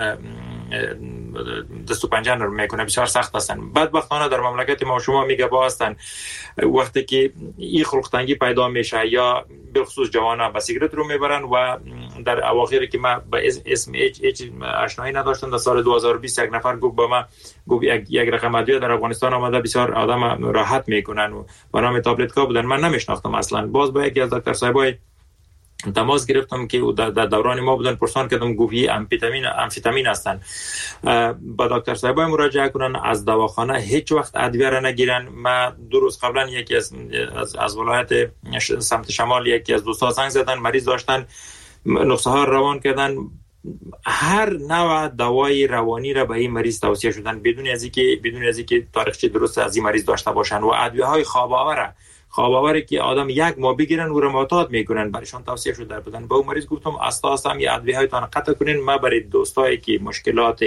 دست و پنجه نرم میکنه، بسیار سخت هستن. بدبختانه در مملکت ما شما میگه با هستن وقتی که این خلقتنگی پیدا میشه یا به خصوص جوانا با سیگارت رو میبرن و در اواخر که ما با اسم هیچ هیچ آشنایی نداشتم، در سال دو هزار و بیست یک نفر گفت با ما گفت یک, یک رقم ادویه در افغانستان آمده بسیار آدم راحت میکنن و با نام تابلت کا بودن. من نمیشناختم اصلا. باز با یکی از دکتر صاحبای تماس گرفتم که در دوران ما بودن، پرسان کردم گویی امفیتامین امفیتامین هستن. با دکتر صاحبای مراجعه کنن، از دواخانه هیچ وقت ادویه را نگیرن. ما دو روز قبلا یکی از از, از ولایت سمت شمال یکی از دوستا زنگ زدن، مریض داشتن، نسخه ها روان کردن، هر نوع دوای روانی را به این مریض توصیه شدن بدون از اینکه بدون از اینکه تاریخچه درست از این مریض داشته باشن و ادویه های خواب آور خواب آوری که آدم یک ماه بگیرن و رماتات میکنن برایشان توصیه شده بدن. به اون مریض گفتم اساسا هم یه ادویه هایتان قطع کنین. ما برای دوستایی که مشکلات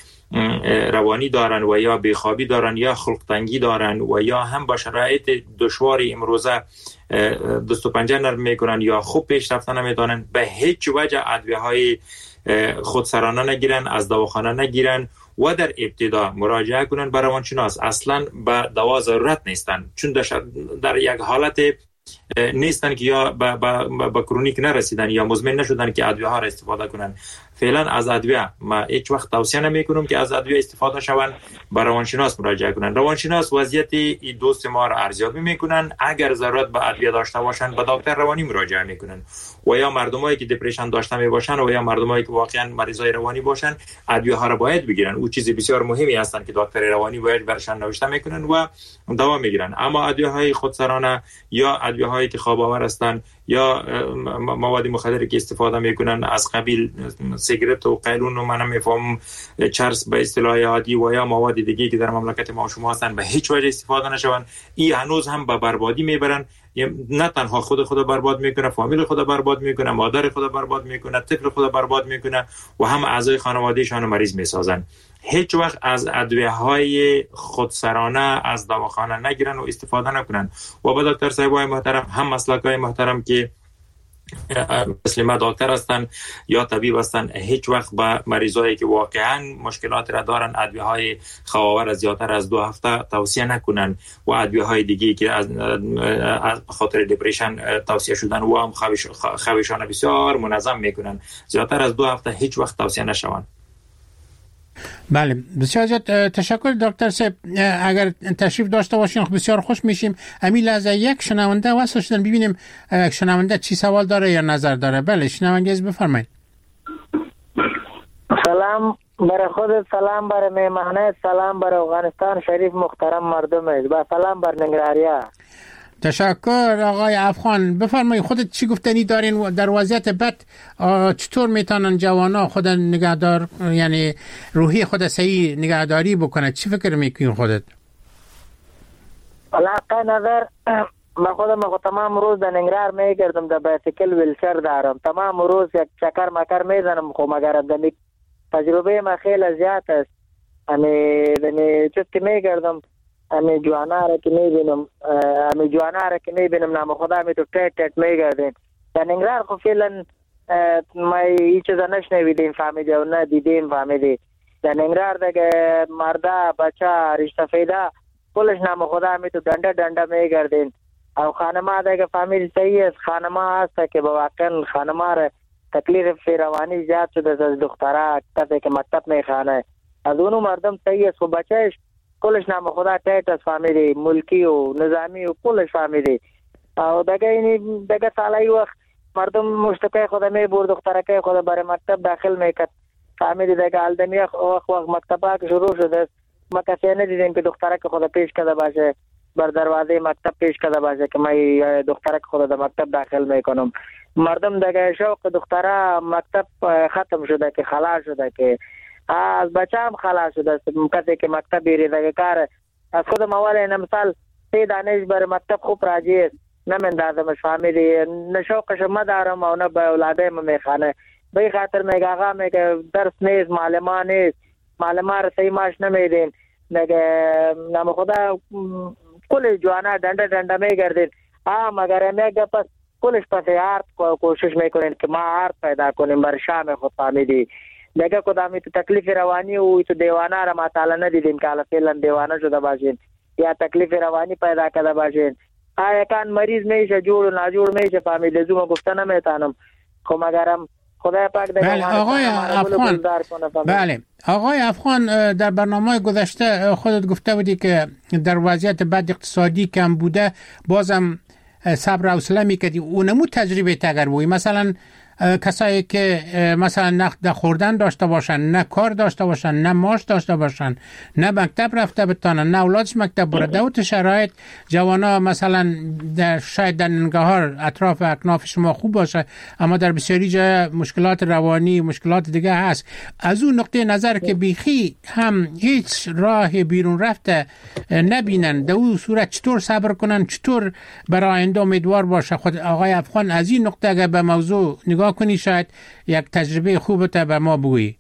روانی دارن و یا بیخوابی دارن یا خلقتنگی دارن و یا هم با شرایط دشوار امروزه دست و پنجه نرم میکنن یا خوب پیش رفتن نمیتونن، به هیچ وجه ادویه های خودسرانه نگیرن، از دواخانه نگیرن و در ابتدا مراجعه کنن به روانشناس. اصلا به دوا ضرورت نیستن، چون در یک حالت نیستن که یا به با با کرونیک نرسیدن یا مزمن نشدن که ادویه ها را استفاده کنن. فعلا از ادویه ما هیچ وقت توصیه نمیکنم که از ادویه استفاده شون، به روانشناس مراجعه کنن. روانشناس وضعیت این دوست ما را ارزیابی میکنن، اگر ضرورت به ادویه داشته باشن به دکتر روانی مراجعه میکنن و یا مردمایی که دپرشن داشته میباشن و یا مردمایی که واقعا مریضای روانی باشن ادویه ها را باید بگیرن. او چیز بسیار مهمی هستن که دکتر روانی باید برشان نوشته میکنن و دوا میگیرن. اما ادویه های خودسرانه یا ادویه که خواب آور هستند یا مواد مخدری که استفاده میکنن از قبیل سیگرت و قیلون و من نمیفهم چرس به اصطلاح عادی و یا مواد دیگه که در مملکت ما و شما هستن به هیچ وجه استفاده نشون. این هنوز هم به بربادی میبرن. نه تنها خود خود برباد میکنه، فامیل خود برباد میکنه، مادر خود برباد میکنه، طفل خود برباد میکنه و هم اعضای خانوادهشان مریض میسازن. هیچ وقت از ادویه های خودسرانه از دواخانه نگیرن و استفاده نکنن. و به دکتر صاحبای محترم، هم مسلکای محترم که مثل ما دکتر هستن یا طبیب هستن، هیچ وقت با مریضایی که واقعا مشکلات را دارن ادویه های خواور از زیادتر از دو هفته توصیه نکنن و ادویه های دیگه که از خاطر دپرشن توصیه شدن و هم خوابشان بسیار منظم میکنن، زیادتر از دو هفته هیچ وقت توصیه نشون. بله، بسیار زیاد تشکر دکتر صاحب. اگر تشریف داشته باشین بسیار خوش میشیم. امی لحظه یک شنونده واسه شدن ببینیم شنونده چی سوال داره یا نظر داره. بله شنونده از بفرمایید. سلام برای خودت، سلام برای مهمانه، سلام برای افغانستان شریف محترم مردمش، با سلام بر ننگرهاریا. تشکر آقای افغان. بفرمایید خودت چی گفتنی دارین در وضعیت بد؟ چطور میتونن جوانا خود نگهدار، یعنی روحی خود صحیح نگهداری بکنه؟ چی فکر میکنین خودت؟ علاقه نظر من خودم خود تمام روز در ننگرهار میگردم، در بایسیکل ویلچر دارم، تمام روز یک چکر مکر میزنم. خب مگر دمی تجربه ما خیلی زیاد است. امی دمی چیز که میگردم امی جوانا را که میبینم امی جوانا را که میبینم نام خدا می تو تیت تیت میگردیم. در ننگرهار خب فعلا ما هیچ چیزا نشنویدیم فهمیدیم و نه دیدیم فهمیدیم. در ننگرهار دیگه مردا بچه رشته فیدا کلش نام خدا می تو دنده دنده میگردیم. او خانما دیگه فهمید صحیح است، خانما هست که با واقعا خانما را تکلیف روانی زیاد شده از دختره کسی که مکتب میخوانه. از اونو مردم صحیح است و بچهش کلش نام خدا تیت است فهمیدی، ملکی و نظامی و کلش فهمیدی. او دیگه اینی دیگه سالی وقت مردم مشتکه خود می برد، دخترکه خود برای مکتب داخل میکرد فهمیدی. دیگه الدمی وقت وقت مکتبه که شروع شده ما کسی ندیدیم که دخترکه خود پیش کرده باشه، بر دروازه مکتب پیش کرده باشه که من دخترک خود در مکتب داخل میکنم. مردم دیگه شوق دختره مکتب ختم شده که خلاص شده که از بچه هم خلاص شده. کسی که مکتب بیری دیگه کار از خود موال نمثال سی دانش بر مکتب خوب راجی است نمندازمش فهمیدی. نشوقش ما دارم و نه به اولاده ما میخانه به خاطر میگه آقا میگه درس نیست، معلمان نیست، معلمان را صحیح ماش نمیدین. دیگه نام خدا کل جوانا دنده دنده میگردین. آه مگر میگه پس کلش پس آرت کوشش میکنین که ما آرت پیدا کنیم بر شام خود فهمیدی. دیگه کدامی تو تکلیف روانی و تو دیوانه را ما تعالی ندیدیم که حالا فعلا دیوانه شده باشین یا تکلیف روانی پیدا کرده باشین. آیا کان مریض میشه جور و ناجور میشه فهمیدی. زوما گفته نمیتانم خب مگرم خدای پاک دیگه. بله آقای افغان، بله آقای افغان در برنامه گذشته خودت گفته بودی که در وضعیت بد اقتصادی کم بوده بازم صبر و حوصله میکردی. اونمو تجربه تگر بودی مثلا کسایی که مثلا نقد خوردن داشته باشن، نه کار داشته باشن، نه معاش داشته باشن، نه مکتب رفته بتانن، نه اولادش مکتب برده و تو شرایط جوانا مثلا در شاید در ننگرهار اطراف اکناف شما خوب باشه اما در بسیاری جای مشکلات روانی مشکلات دیگه هست. از اون نقطه نظر که بیخی هم هیچ راه بیرون رفته نبینن در اون صورت چطور صبر کنن، چطور برای آینده امیدوار باشه؟ خود آقای افغان از این نقطه اگر به موضوع نگاه کنی شاید یک تجربه خوبت به ما بگویی.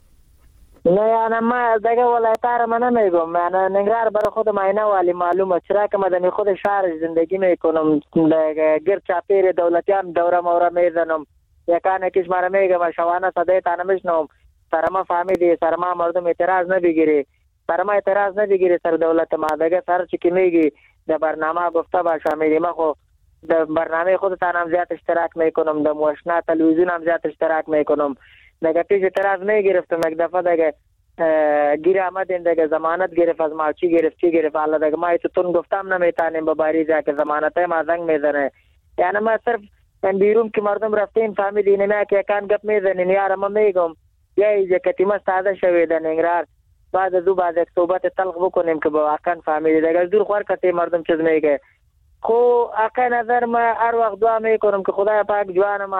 نه یعنی ما دیگه ولایت‌ها من نمیگم، من ننگرهار برای خودم اینه والی معلومه چرا که من خود شهر زندگی میکنم گرد چاپیر دولتیان دوره مورا میزنم یکانه کش مرا میگم شوانه صدای تانه میشنم سر ما فهمیدی سر ما مردم اعتراض نبگیری سر ما اعتراض نبگیری سر دولت ما دیگه سر چی که میگی در برنامه گفته باشه میدی ما خو در برنامه خودتان هم زیاد اشتراک میکنم، در موشنا تلویزیون هم زیاد اشتراک میکنم. دیگه پیش اعتراض میگرفتم یک دفعه دیگه گیر آمدین دیگه زمانت گرفت از ما چی گرفت چی گرفت حالا دیگه ما ایتو تون گفتم نمیتانیم با باری جا که زمانت ما زنگ میزنه. یعنی ما صرف بیرون که مردم رفتیم فهمیدی نمیه که یکان گپ میزنین یارم ما میگم یه ایجا کتیمه ساده شویده ننگرهار بعد از او بعد یک صحبت تلق بکنیم که با واقعا فهمیدی دیگه دور خوار کتی مردم چیز میگه. خو اقا نظر ما هر وقت دعا میکنم که خدای پاک جوان ماره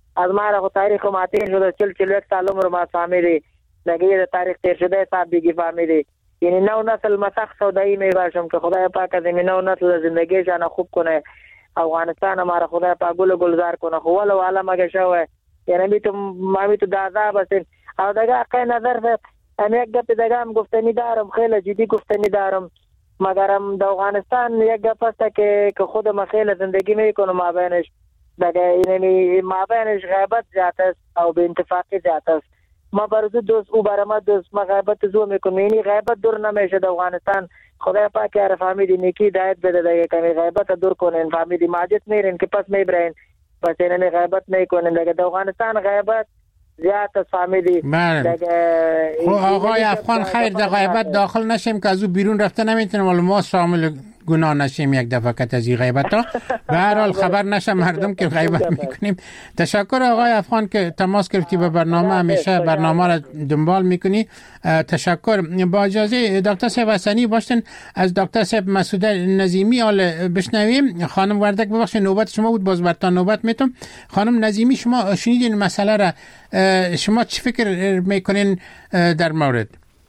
از ما را تاریخ ما تیر شده چل چل یک سال عمر ما فهمیدی دیگه تاریخ تیر شده صاحب دیگه فهمیدی. یعنی نو نسل مسخ سودایی می باشم که خدای پاک از این نو نسل زندگیشان خوب کنه، افغانستان ما را خدای پاک گل گلزار کنه. خو ولو عالم اگه شوه یعنی می تو ما می تو دازا بسین او دیگه که نظر ام یک گپ دیگه هم گفتنی دارم، خیلی جدی گفتنی دارم، مگرم در افغانستان یک گپ است که که خود ما خیلی زندگی میکنم ما بینش دیگه یعنی ما بینش غیبت زیاد است او به اتفاقی زیاد است. ما برز دوست او برام دوست ما غیبت زو میکنم، یعنی غیبت دور نمیشه در افغانستان. خدای پاک یار فهمیدی نیکی دایت بده دیگه کمی غیبت دور کنین، فهمیدی ماجد میرین که پس میبرین پس اینه غیبت نکنین دیگه. در افغانستان غیبت زیاد است فهمیدی. بله. خب آقای افغان خیر در غیبت داخل نشیم که از او بیرون رفته نمیتونیم، ولی ما شامل گناه نشیم یک دفعه که از این غیبت ها. به هر حال خبر نشه مردم که غیبت میکنیم. تشکر آقای افغان که تماس گرفتی به برنامه، همیشه برنامه را دنبال میکنی. تشکر. با اجازه دکتر صاحب حسنی باشین از دکتر صاحب مسعود نظیمی حال بشنویم. خانم وردک ببخشید نوبت شما بود، باز برتان نوبت میتم. خانم نظیمی شما شنیدین مسئله را، شما چی فکر میکنین در مورد؟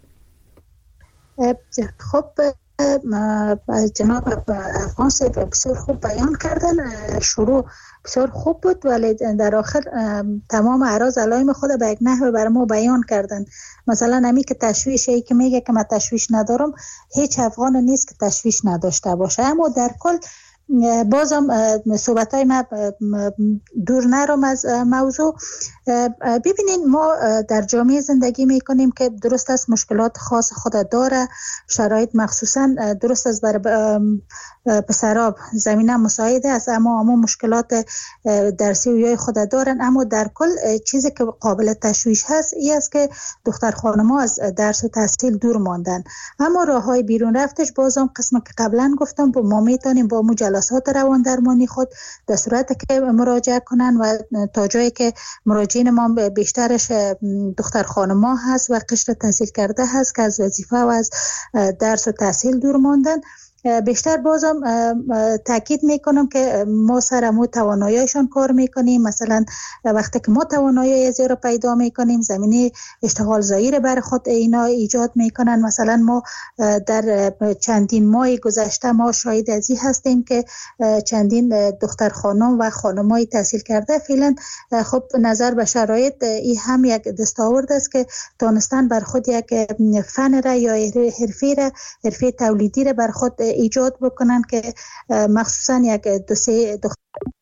خب جناب افغان صاحب بسیار خوب بیان کردن، شروع بسیار خوب بود ولی در آخر تمام اعراض علائم خود به یک نحو بر ما بیان کردن. مثلا نمی که تشویش ای که میگه که من تشویش ندارم، هیچ افغان نیست که تشویش نداشته باشه. اما در کل بازم صحبتای ما دور نرم از موضوع. ببینین ما در جامعه زندگی میکنیم که درست است مشکلات خاص خود داره، شرایط مخصوصا درست است برای پسراب زمینه مساعده است، اما اما مشکلات درسی و یای خود دارن. اما در کل چیزی که قابل تشویش هست این است که دختر خانم‌ها از درس و تحصیل دور ماندن. اما راههای بیرون رفتش بازم قسم که قبلا گفتم با ما میتونیم با مجلسات روان درمانی خود در صورت که مراجعه کنن و تا جایی که مراجعین ما بیشترش دختر خانم‌ها هست و قشر تحصیل کرده هست که از وظیفه و از درس و تحصیل دور ماندن، بیشتر بازم تاکید میکنم که ما سر مو تواناییشان کار میکنیم. مثلا وقتی که ما توانایی از رو پیدا میکنیم زمینه اشتغال زایی بر خود اینا ایجاد میکنن. مثلا ما در چندین ماه گذشته ما شاهد ازی هستیم که چندین دختر خانم و خانمای تحصیل کرده فعلا خب نظر به شرایط این هم یک دستاورد است که دانستن بر خود یک فن را یا حرفی را حرفه تولیدی را بر خود ایجاد بکنن که مخصوصا یک دو سه دختر.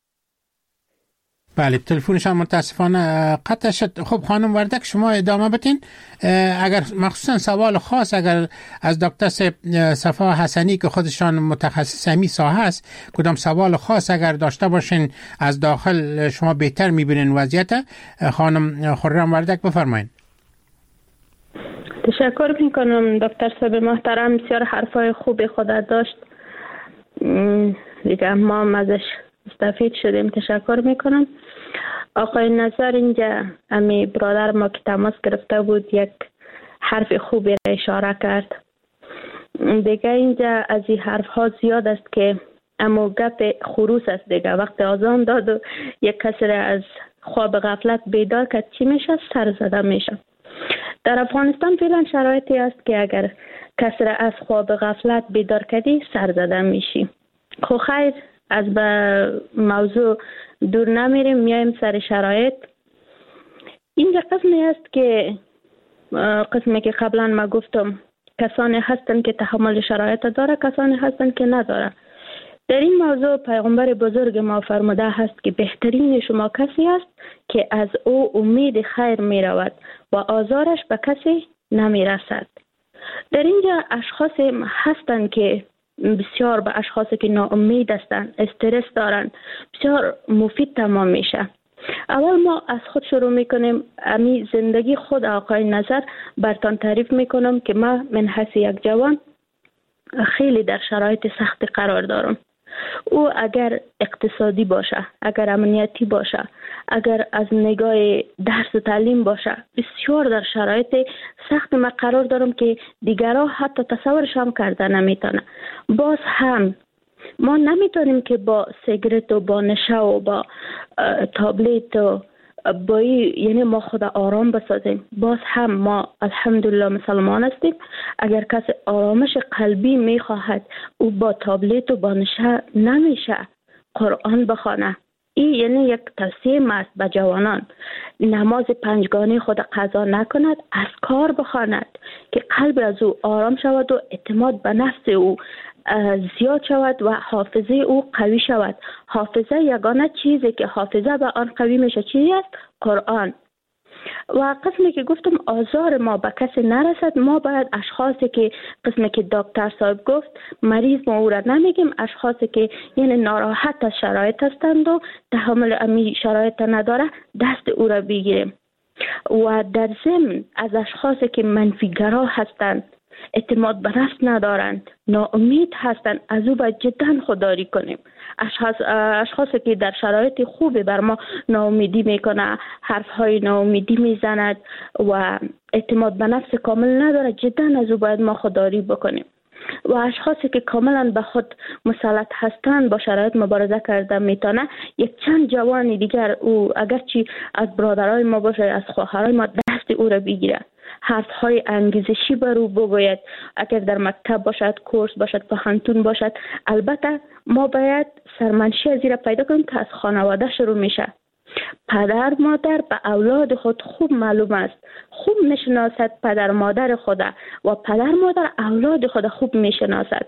بله تلفنش هم متاسفانه قطع شد. خب خانم وردک شما ادامه بتین، اگر مخصوصا سوال خاص اگر از دکتر صفا حسنی که خودشان متخصص همی ساحه است کدام سوال خاص اگر داشته باشین از داخل شما بهتر میبینین وضعیت. خانم خرم وردک بفرمایید. تشکر میکنم دکتر صاحب محترم، بسیار حرفای خوبی خودت داشت دیگه ما هم ازش استفید شدیم. تشکر میکنم. آقای نظر اینجا امی برادر ما که تماس گرفته بود یک حرف خوبی را اشاره کرد. دیگه اینجا از این حرف ها زیاد است که اما گپ خروس است دیگه. وقت آزان داد و یک کسی را از خواب غفلت بیدار کرد چی میشه؟ سر زده میشه. در افغانستان فعلا شرایطی است که اگر کسی را از خواب غفلت بیدار کردی سر زده میشی. خب خیر از به موضوع دور نمیریم، میایم سر شرایط. اینجا قسمی است که قسمی که قبلا ما گفتم کسانی هستن که تحمل شرایط داره، کسانی هستن که نداره. در این موضوع پیغمبر بزرگ ما فرموده هست که بهترین شما کسی است که از او امید خیر می رود و آزارش به کسی نمی رسد. در اینجا اشخاص هستند که بسیار به اشخاصی که ناامید هستند، استرس دارند، بسیار مفید تمام میشه. اول ما از خود شروع میکنیم. امی زندگی خود آقای نظر برتان تعریف میکنم که ما من حیث یک جوان خیلی در شرایط سخت قرار دارم. او اگر اقتصادی باشه، اگر امنیتی باشه، اگر از نگاه درس و تعلیم باشه، بسیار در شرایط سخت ما قرار دارم که دیگرها حتی تصورش هم کرده نمیتونه. باز هم ما نمیتونیم که با سیگرت و با نشه و با تابلت و بایی یعنی ما خود آرام بسازیم. باز هم ما الحمدلله مسلمان هستیم. اگر کسی آرامش قلبی میخواهد او با تابلت و با نشه نمیشه قرآن بخوانه. این یعنی یک توصیه است به جوانان. نماز پنجگانه خود قضا نکند، اذکار بخواند که قلب از او آرام شود و اعتماد به نفس او زیاد شود و حافظه او قوی شود. حافظه یگانه چیزی که حافظه به آن قوی میشه چیزی است؟ قرآن. و قسمی که گفتم آزار ما به کسی نرسد، ما باید اشخاصی که قسمی که دکتر صاحب گفت مریض ما او را نمیگیم، اشخاصی که یعنی ناراحت از شرایط هستند و تحمل امی شرایط نداره دست او را بگیریم. و در ضمن از اشخاصی که منفیگرا هستند، اعتماد به نفس ندارند، ناامید هستند، از او باید جدا خودداری کنیم. اشخاص اشخاصی که در شرایط خوبی بر ما ناامیدی میکنه، حرف های ناامیدی میزند و اعتماد به نفس کامل نداره، جدا از او باید ما خودداری بکنیم. و اشخاصی که کاملا به خود مسلط هستند، با شرایط مبارزه کرده میتونه، یک چند جوانی دیگر او اگرچه از برادرای ما باشه، از خواهرای ما، دست او را بگیره، حرف های انگیزشی بر او بگوید. اگر در مکتب باشد، کورس باشد، پوهنتون باشد، البته ما باید سرمنشی از این را پیدا کنیم که از خانواده شروع میشه. پدر مادر به اولاد خود خوب معلوم است، خوب میشناسد پدر مادر خود و پدر مادر اولاد خود خوب میشناسد.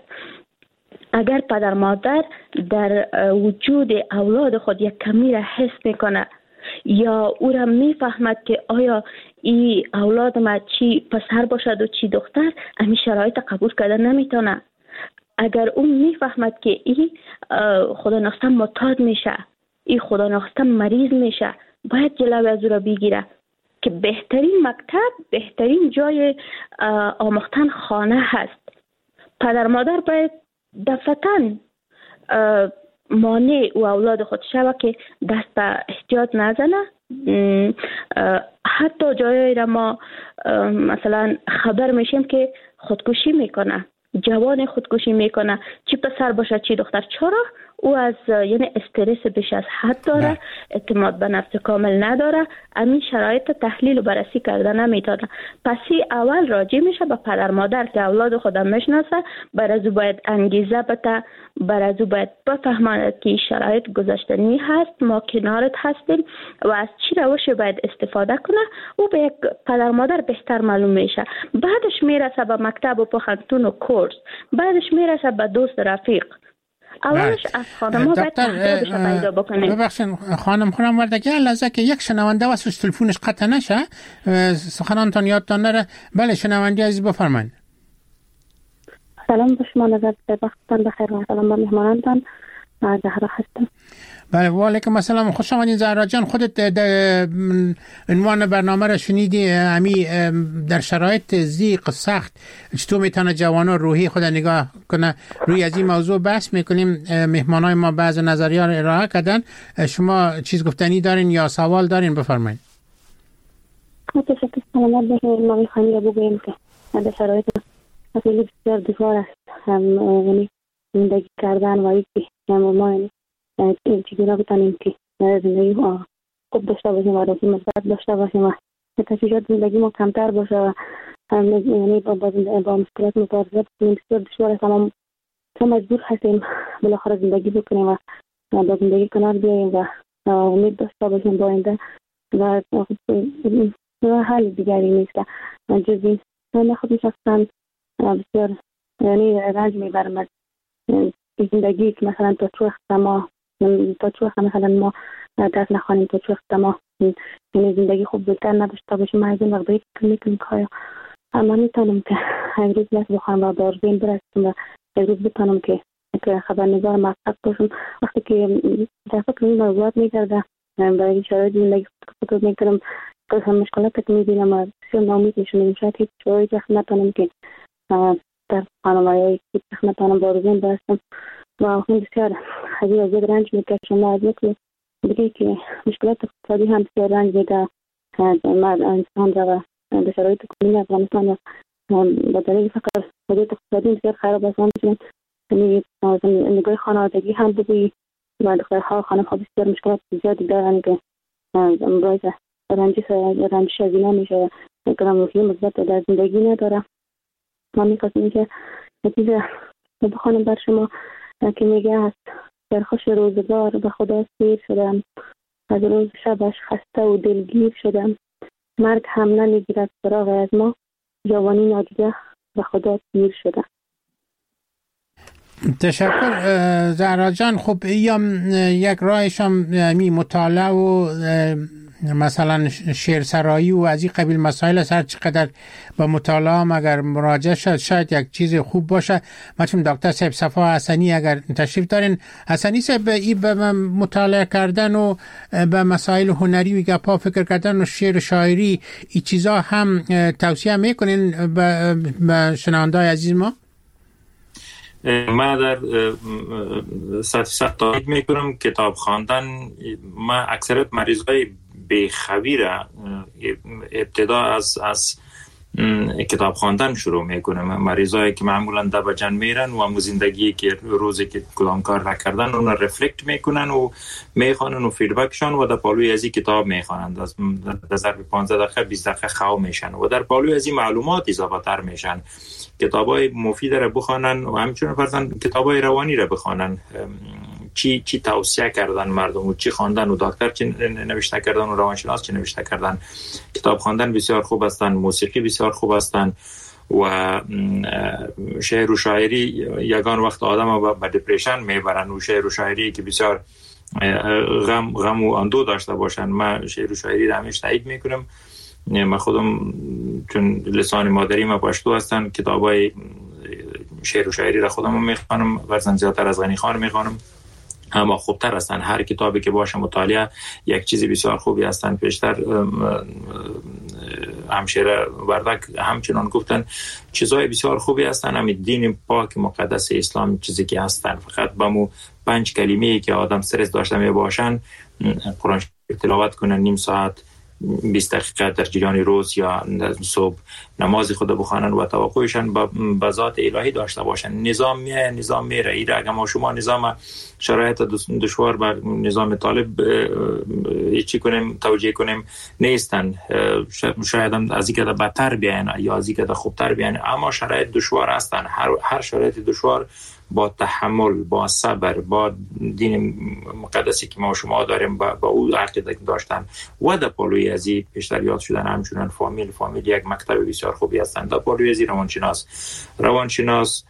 اگر پدر مادر در وجود اولاد خود یک کمی را حس میکنه یا او را میفهمد که آیا ای اولاد ما چی پسر باشد و چی دختر، امی شرایط قبول کرده نمیتونه. اگر او میفهمد که ای خدا نخسته معتاد میشه، ای خدا نخسته مریض میشه، باید جلوی از او را بگیره که بهترین مکتب، بهترین جای آموختن خانه هست. پدر مادر باید دفعتاً مانع و اولاد خود شود که دست به احتیاط نزنه. حتی جایی را ما مثلا خبر میشیم که خودکشی میکنه، جوان خودکشی میکنه، چی پسر باشه چی دختر. چرا؟ او از یعنی استرس بیش از حد داره، نه. اعتماد به نفس کامل نداره، همین شرایط تحلیل و بررسی کرده نمیتونه. پسی اول راجع میشه به پدر مادر که اولاد خودم میشناسه، بر از او باید انگیزه بده، بر از او باید بفهماند که این شرایط گذشتنی هست، ما کنارت هستیم و از چی روش باید استفاده کنه. او به یک پدر مادر بهتر معلوم میشه. بعدش میرسه به مکتب و پوهنتون و کورس، بعدش میرسه به دوست رفیق. اولش از خانم باید تحضیرش پیدا بکنیم. ببخشید خانم خانم وردگی، لحظه که یک شنونده واسه تلفنش قطع نشه، سخنانتان یادتان نره. بله شنونده عزیز بفرمایید. سلام به شما، نظر وقتتان بخیر و سلام به مهمانانتان. زهرا هستم. بله و علیکم السلام، خوش آمدین زهرا جان. خودت عنوان برنامه را شنیدی، امی در شرایط ضیق سخت چطور میتونه جوانان روحی خود نگاه کنه؟ روی از این موضوع بحث میکنیم. مهمانای ما بعض نظریات ارائه کردن، شما چیز گفتنی دارین یا سوال دارین؟ بفرمایید. متشکرم. سلامت باشین. ما میخوایم بگوییم که در شرایط خیلی بسیار دشوار است یعنی زندگی کردن و یکی ما یعنی چیزی بتانیم که زندگی خوب داشته باشیم و روحی مثبت داشته باشیم و تشویشات زندگی ما کمتر باشه و یعنی با با مشکلات مبارزه بکنیم. بسیار دشوار است، اما چون مجبور هستیم بالاخره زندگی بکنیم و با زندگی کنار بیاییم و امید داشته باشیم با آینده و حال دیگری نیست جز این. من خود شخصا بسیار یعنی رنج میبرم از زندگی که مثلا تا چه وقت ما تا چه وقت مثلا ما درس نخوانیم، تا چه وقت ما یعنی زندگی خوب بهتر نداشته باشیم. من از این وقت باید که میکنم که اما میتونم که امروز دست بخوام و بارزین برسیم و امروز بتونم که خبرنگار موفق باشم. وقتی که در فکر این موضوعات میکرده برای شرایط زندگی فکر میکنم که مشکلات که میبینم و بسیار ناامید میشم. شاید هیچ جایی وقت نتونم که در خانواده هیچ وقت نتونم بارزین برسم و اون بسیار عجیب عجیب رنج میکشم. و از مثل دیگه که مشکلات اقتصادی هم بسیار رنج میده انسان را و به شرایط کلی افغانستان و با دلیل فقر وضعیت اقتصادی بسیار خراب است. یعنی نگاه خانوادگی هم بگویی و دخترها خانم ها بسیار مشکلات زیادی دارن که باعث رنجش رنجش از اینا میشه و روحی مثبت در زندگی نداره. ما میخواستیم که نتیجه بخوانم بر شما که میگه است در خوش روزگار به خدا سیر شدم، از روز شبش خسته و دلگیر شدم، مرگ هم نمیگیرد سراغ از ما، جوانی نادیده به خدا سیر شدم. تشکر زهرا جان. خب یا یک راهش هم می مطالعه و مثلا شعر سرایی و از این قبیل مسائل است. هر چقدر با مطالعه هم اگر مراجعه شد شاید یک چیز خوب باشه. ما چون دکتر صاحب صفا حسنی اگر تشریف دارین، حسنی صاحب این به مطالعه کردن و به مسائل هنری و گپا فکر کردن و شعر و شاعری این چیزا هم توصیه میکنین به شنونده‌های عزیز ما؟ من در صد صد تایید میکنم کتاب خواندن. ما اکثریت مریضای بیخوی را ابتدا از از کتاب خواندن شروع میکنم. مریضایی که معمولا دبجن میرن و هم زندگی که روزی که کدام کار نکردن اون رفلکت میکنن و میخوانن و فیدبکشان و در پالوی از این کتاب میخوانند. در ظرف پانزده دقیقه بیست دقیقه خو میشن و در پالوی از این معلومات اضافه تر میشن. کتابای مفید را بخوانن و همچنین فرضاً کتابای روانی را بخوانن. چی چی توصیه کردن مردم و چی خواندن و دکتر چی نوشته کردن و روانشناس چی نوشته کردن. کتاب خواندن بسیار خوب هستن، موسیقی بسیار خوب هستن و شعر و شاعری یگان وقت آدم به دپریشن میبرن و شعر و شاعری که بسیار غم غم و اندو داشته باشن. من شعر و شاعری را همیشه تایید میکنم. من خودم چون لسان مادری ما پشتو هستن، کتابای شعر و شاعری را خودم میخوانم، ورزن زیادتر از غنی خان میخوانم، اما خوبتر هستن. هر کتابی که باشه مطالعه یک چیزی بسیار خوبی هستن. پیشتر همشیره وردک همچنان گفتن چیزای بسیار خوبی هستن. همین دین پاک مقدس اسلام چیزی که هستن، فقط با مو پنج کلمه‌ای که آدم استرس داشته می باشن قرآن تلاوت کنن نیم ساعت بیست دقیقه در جریان روز یا صبح نماز خود بخوانن و توقعشان به ذات الهی داشته باشن. نظام میه نظام میره. ایره اگر ما شما نظام شرایط دشوار بر نظام طالب چی کنیم توجیه کنیم نیستن، شاید هم از اینکه بدتر بیاین یا از اینکه خوبتر بیاین، اما شرایط دشوار هستن. هر هر شرایط دشوار با تحمل، با صبر، با دین مقدسی که ما شما داریم، با, با او عقیده داشتن و در پالوی ازی پیشتر یاد شدن همچنان فامیل فامیل یک مکتب بسیار خوبی هستند. در پالوی ازی روانشناس روانشناس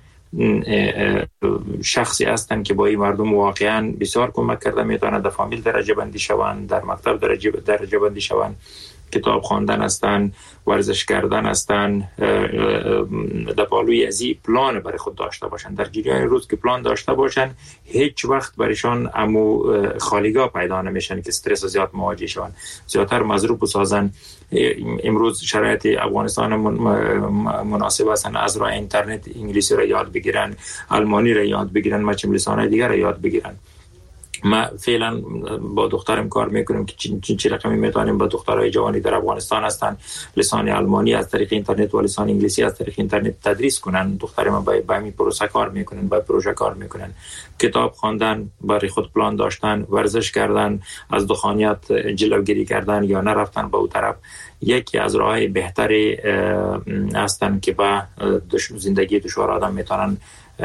شخصی هستند که با این مردم واقعا بسیار کمک کرده میتونن در فامیل درجه بندی شوند، در مکتب درجه درجه بندی شوند، کتاب خواندن هستن، ورزش کردن هستن، در پالوی ازی پلان برای خود داشته باشن. در جریان روز که پلان داشته باشن هیچ وقت برایشان امو خالیگاه پیدا نمیشن که استرس زیاد مواجه شون، زیادتر مضروب بسازن. امروز شرایط افغانستان مناسب هستن از راه اینترنت انگلیسی را یاد بگیرن، آلمانی را یاد بگیرن، مچم لسان‌های دیگر را یاد بگیرن. ما فعلا با دخترم کار میکنیم که چه چه رقمی میتونیم با دخترای جوانی در افغانستان هستن لسان آلمانی از طریق اینترنت و لسان انگلیسی از طریق اینترنت تدریس کنن. دخترم با با همین پروسه کار میکنن، با پروژه کار میکنن. کتاب خواندن، برای خود پلان داشتن، ورزش کردن، از دخانیات جلوگیری کردن یا نرفتن به اون طرف یکی از راههای بهتری هستن که با زندگی دشوار آدم میتونن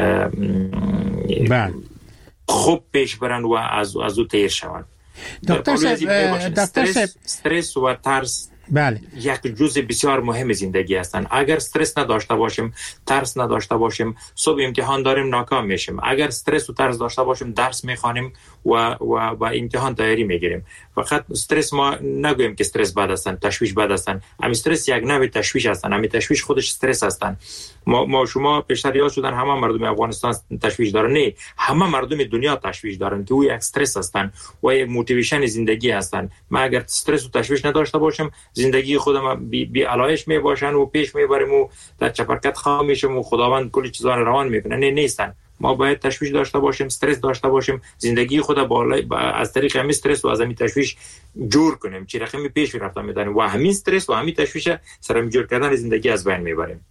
بله خوب پیش برن و از از او تیر شوند. دکتر صاحب دکتر صاحب استرس و ترس بله یک جزء بسیار مهم زندگی هستند. اگر استرس نداشته باشیم، ترس نداشته باشیم، صبح امتحان داریم ناکام میشیم. اگر استرس و ترس داشته باشیم درس میخوانیم و و با امتحان تیاری میگیریم. فقط استرس ما نگویم که استرس بد هستن، تشویش بد هستن. همین استرس یک نوع تشویش هستن. همین تشویش خودش استرس هستن. ما ما شما پیشتر یاد شدن همه مردم افغانستان تشویش دارن، نه همه مردم دنیا تشویش دارن که او یک استرس هستن و یک موتیویشن زندگی هستن. ما اگر استرس و تشویش نداشته باشیم زندگی خودم بی, بی علایش می باشن و پیش میبریم و در چپرکت خام میشیم و خداوند کلی چیزا رو روان میکنه. نه نیستن. ما باید تشویش داشته باشیم، استرس داشته باشیم، زندگی خود بالا با از طریق همین استرس و از همین تشویش جور کنیم چه رقمی پیش رفتن میدانیم و همین استرس و همین تشویش سرم جور کردن زندگی از بین میبریم.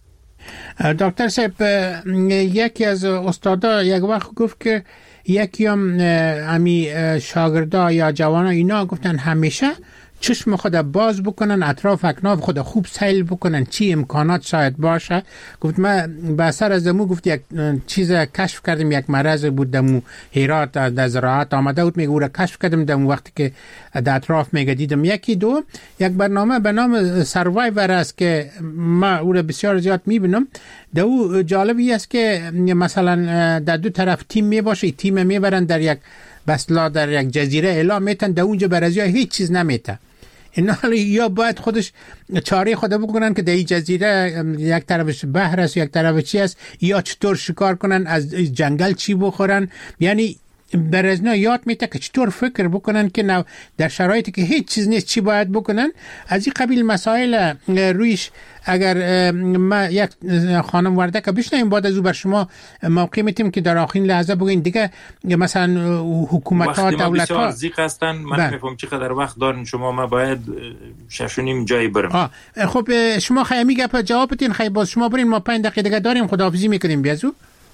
دکتر صاحب، یکی از استادا یک وقت گفت که یکی هم امی شاگردا یا جوانا اینا گفتن همیشه چشم خود باز بکنن، اطراف اکناف خود خوب سیل بکنن چی امکانات شاید باشه. گفت من به اثر از مو گفت یک چیز کشف کردم، یک مرض بود دمو هرات در زراعت آمده بود، میگه او را کشف کردم دمو وقتی که در اطراف میگه دیدم. یکی دو یک برنامه به نام سروایور است که ما او را بسیار زیاد میبینم. دو جالبی است که مثلا در دو طرف تیم میباشه، تیم میبرن در یک بسلا در یک جزیره اعلام میتن، در اونجا برازیا هیچ چیز نمیته. اینا یا باید خودش چاره خود بکنن که در این جزیره یک طرفش بحر است یک طرف چی است، یا چطور شکار کنن، از جنگل چی بخورن. یعنی برازنا یاد میته که چطور فکر بکنن که نو در شرایطی که هیچ چیز نیست چی باید بکنن. از این قبیل مسائل رویش اگر ما یک خانم ورده که بشنیم بعد از او بر شما موقع میتیم که در آخرین لحظه بگین دیگه مثلا حکومت ها دولت ها زیق هستن. من میفهم چقدر وقت دارن شما، ما باید شش و نیم جایی برم. خب شما خیلی گپ جواب بدین، خیلی باز شما برین، ما پنج دقیقه دیگه داریم، خداحافظی میکنیم. بیازو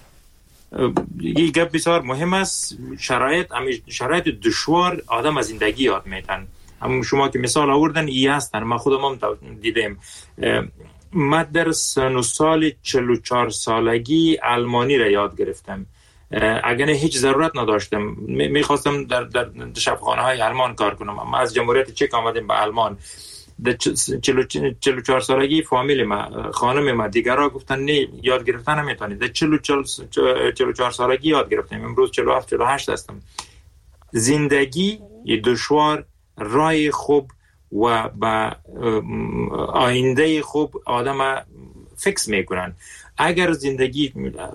این گپ بسیار مهم است. شرایط شرایط دشوار آدم از زندگی یاد میتن. هم شما که مثال آوردن ای هستن، ما خودم هم دیدم. من در سن و سال چهل و چهار سالگی آلمانی را یاد گرفتم، اگر هیچ ضرورت نداشتم. میخواستم در در شبخانه های آلمان کار کنم. ما از جمهوریت چک آمدیم به آلمان. در چهل و چهار سالگی فامیل ما، خانم ما، دیگرها گفتن نه یاد گرفتن نمیتونید. در چهل و چهار سالگی یاد گرفتم. امروز چهل و هفت چهل و هشت هستم. زندگی دشوار، رای خوب و با آینده خوب آدم فکس میکنن. اگر زندگی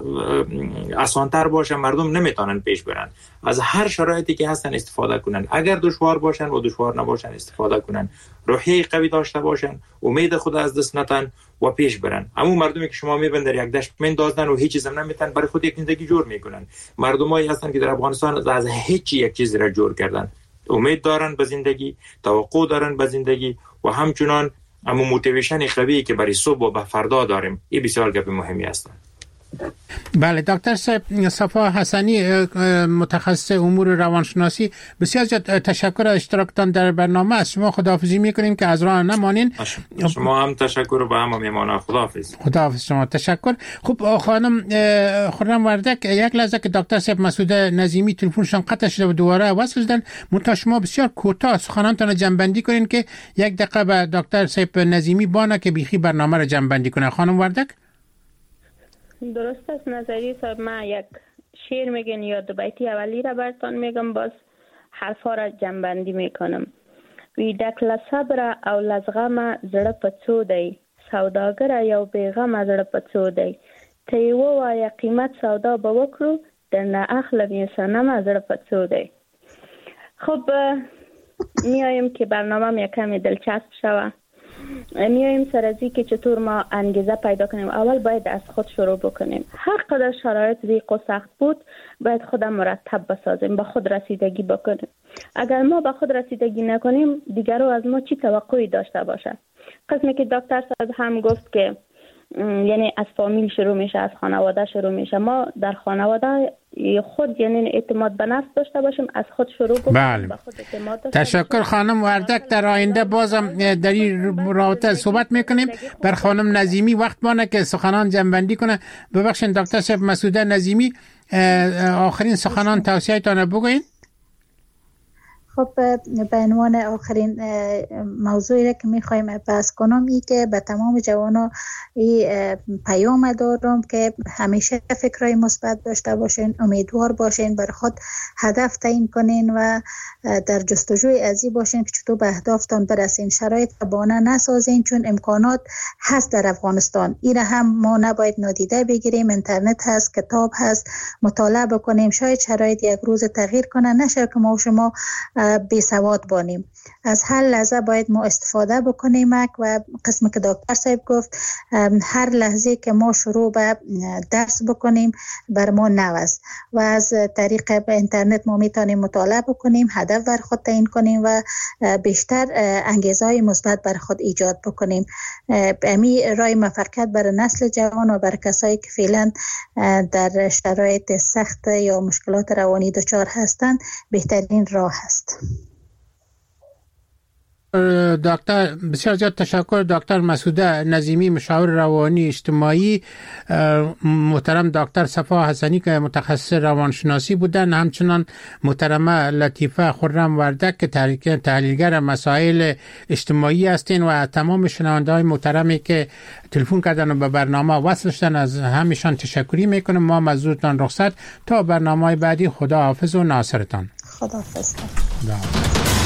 آسان‌تر باشه مردم نمیتونن پیش برن. از هر شرایطی که هستن استفاده کنن. اگر دشوار باشن و دشوار نباشن استفاده کنن. روحیه قوی داشته باشن، امید خود از دست ندن و پیش برن. اما مردمی که شما میبینید در یک دشت میندازن و هیچ چیز هم نمیتونن برای خود یک زندگی جور میکنن. مردمایی هستن که در افغانستان از هیچ یک چیز را جور کردن. امید دارن به زندگی، توقع دارن به زندگی و همچنان اما موتیویشن قوی که برای صبح و به فردا داریم. این بسیار گپ مهمی است. بله دکتر صاحب صفا حسنی، متخصص امور روانشناسی، بسیار تشکر از اشتراکتان در برنامه. از شما خداحافظی میکنیم که از راه نمانین. شما هم تشکر و به همه میمانه. خداحافظ. خداحافظ شما. تشکر. خب خانم خرم وردک، یک لحظه که دکتر صاحب مسعود نظیمی تلفنشان قطع شده و دوباره وصل شدن، منتها شما بسیار کوتاه سخنانتان جمع‌بندی کنین که یک دقیقه به دکتر صاحب نظیمی بانه که بیخی برنامه را جمع‌بندی کنه. خانم وردک. درست است نظری صاحب. من یک شعر میگن یا دو بیتی اولی را براتون میگم، باز حرفا را جمع‌بندی میکنم. وی دکل صبر او لزغم زړه په څو دی، سوداګر یو بیغم زړه په څو دی، ته یې ووایه قیمت سودا به وکړو، درنه اخلم یې صنمه زړه په څو دی. خب میایم که برنامه یکمی دلچسب شوه. میایم سر از این که چطور ما انگیزه پیدا کنیم. اول باید از خود شروع بکنیم. هر قدر شرایط ضیق و سخت بود باید خودم مرتب بسازیم، به خود رسیدگی بکنیم. اگر ما به خود رسیدگی نکنیم دیگران از ما چی توقعی داشته باشند؟ قسمی که دکتر صاحب هم گفت که یعنی از فامیل شروع میشه، از خانواده شروع میشه. ما در خانواده خود یعنی اعتماد به نفس داشته باشیم، از خود شروع کنیم. بله. تشکر خانم وردک. در آینده بازم در این رابطه صحبت میکنیم. بر خانم نظیمی وقت بانه که سخنان جمع‌بندی کنه. ببخشید دکتر صاحب مسعود نظیمی، آخرین سخنان توصیه‌تان بگوین. خب به عنوان آخرین موضوعی که میخوایم بحث کنم ای که به تمام جوانا ای پیام دارم که همیشه فکرای مثبت داشته باشین، امیدوار باشین، بر خود هدف تعیین کنین و در جستجوی ازی باشین که چطور به اهدافتان برسین. شرایط بانه نسازین چون امکانات هست در افغانستان. این هم ما نباید نادیده بگیریم. اینترنت هست، کتاب هست، مطالعه بکنیم. شاید شرایط یک روز تغییر کنه، نشه که ما و شما و بیسواد بانیم. از هر لحظه باید ما استفاده بکنیم و قسم که دکتر صاحب گفت هر لحظه که ما شروع به درس بکنیم بر ما نو است و از طریق اینترنت ما میتونیم مطالعه بکنیم، هدف بر خود تعیین کنیم و بیشتر انگیزهای مثبت بر خود ایجاد بکنیم. امی راه موفقیت بر نسل جوان و بر کسایی که فعلا در شرایط سخت یا مشکلات روانی دچار هستند بهترین راه است. دکتر بسیار زیاد تشکر. دکتر مسعوده نظیمی، مشاور روانی اجتماعی، محترم دکتر صفا حسنی که متخصص روانشناسی بودن، همچنان محترمه لطیفه خرم وردک که تحلیلگر مسائل اجتماعی هستین و تمام شنونده های محترمی که تلفن کردن و به برنامه وصل شدن از همیشان تشکری میکنم. ما مزورتان رخصت تا برنامه بعدی. خدا حافظ و ناصرتان. خدا حافظ. خدا حافظ.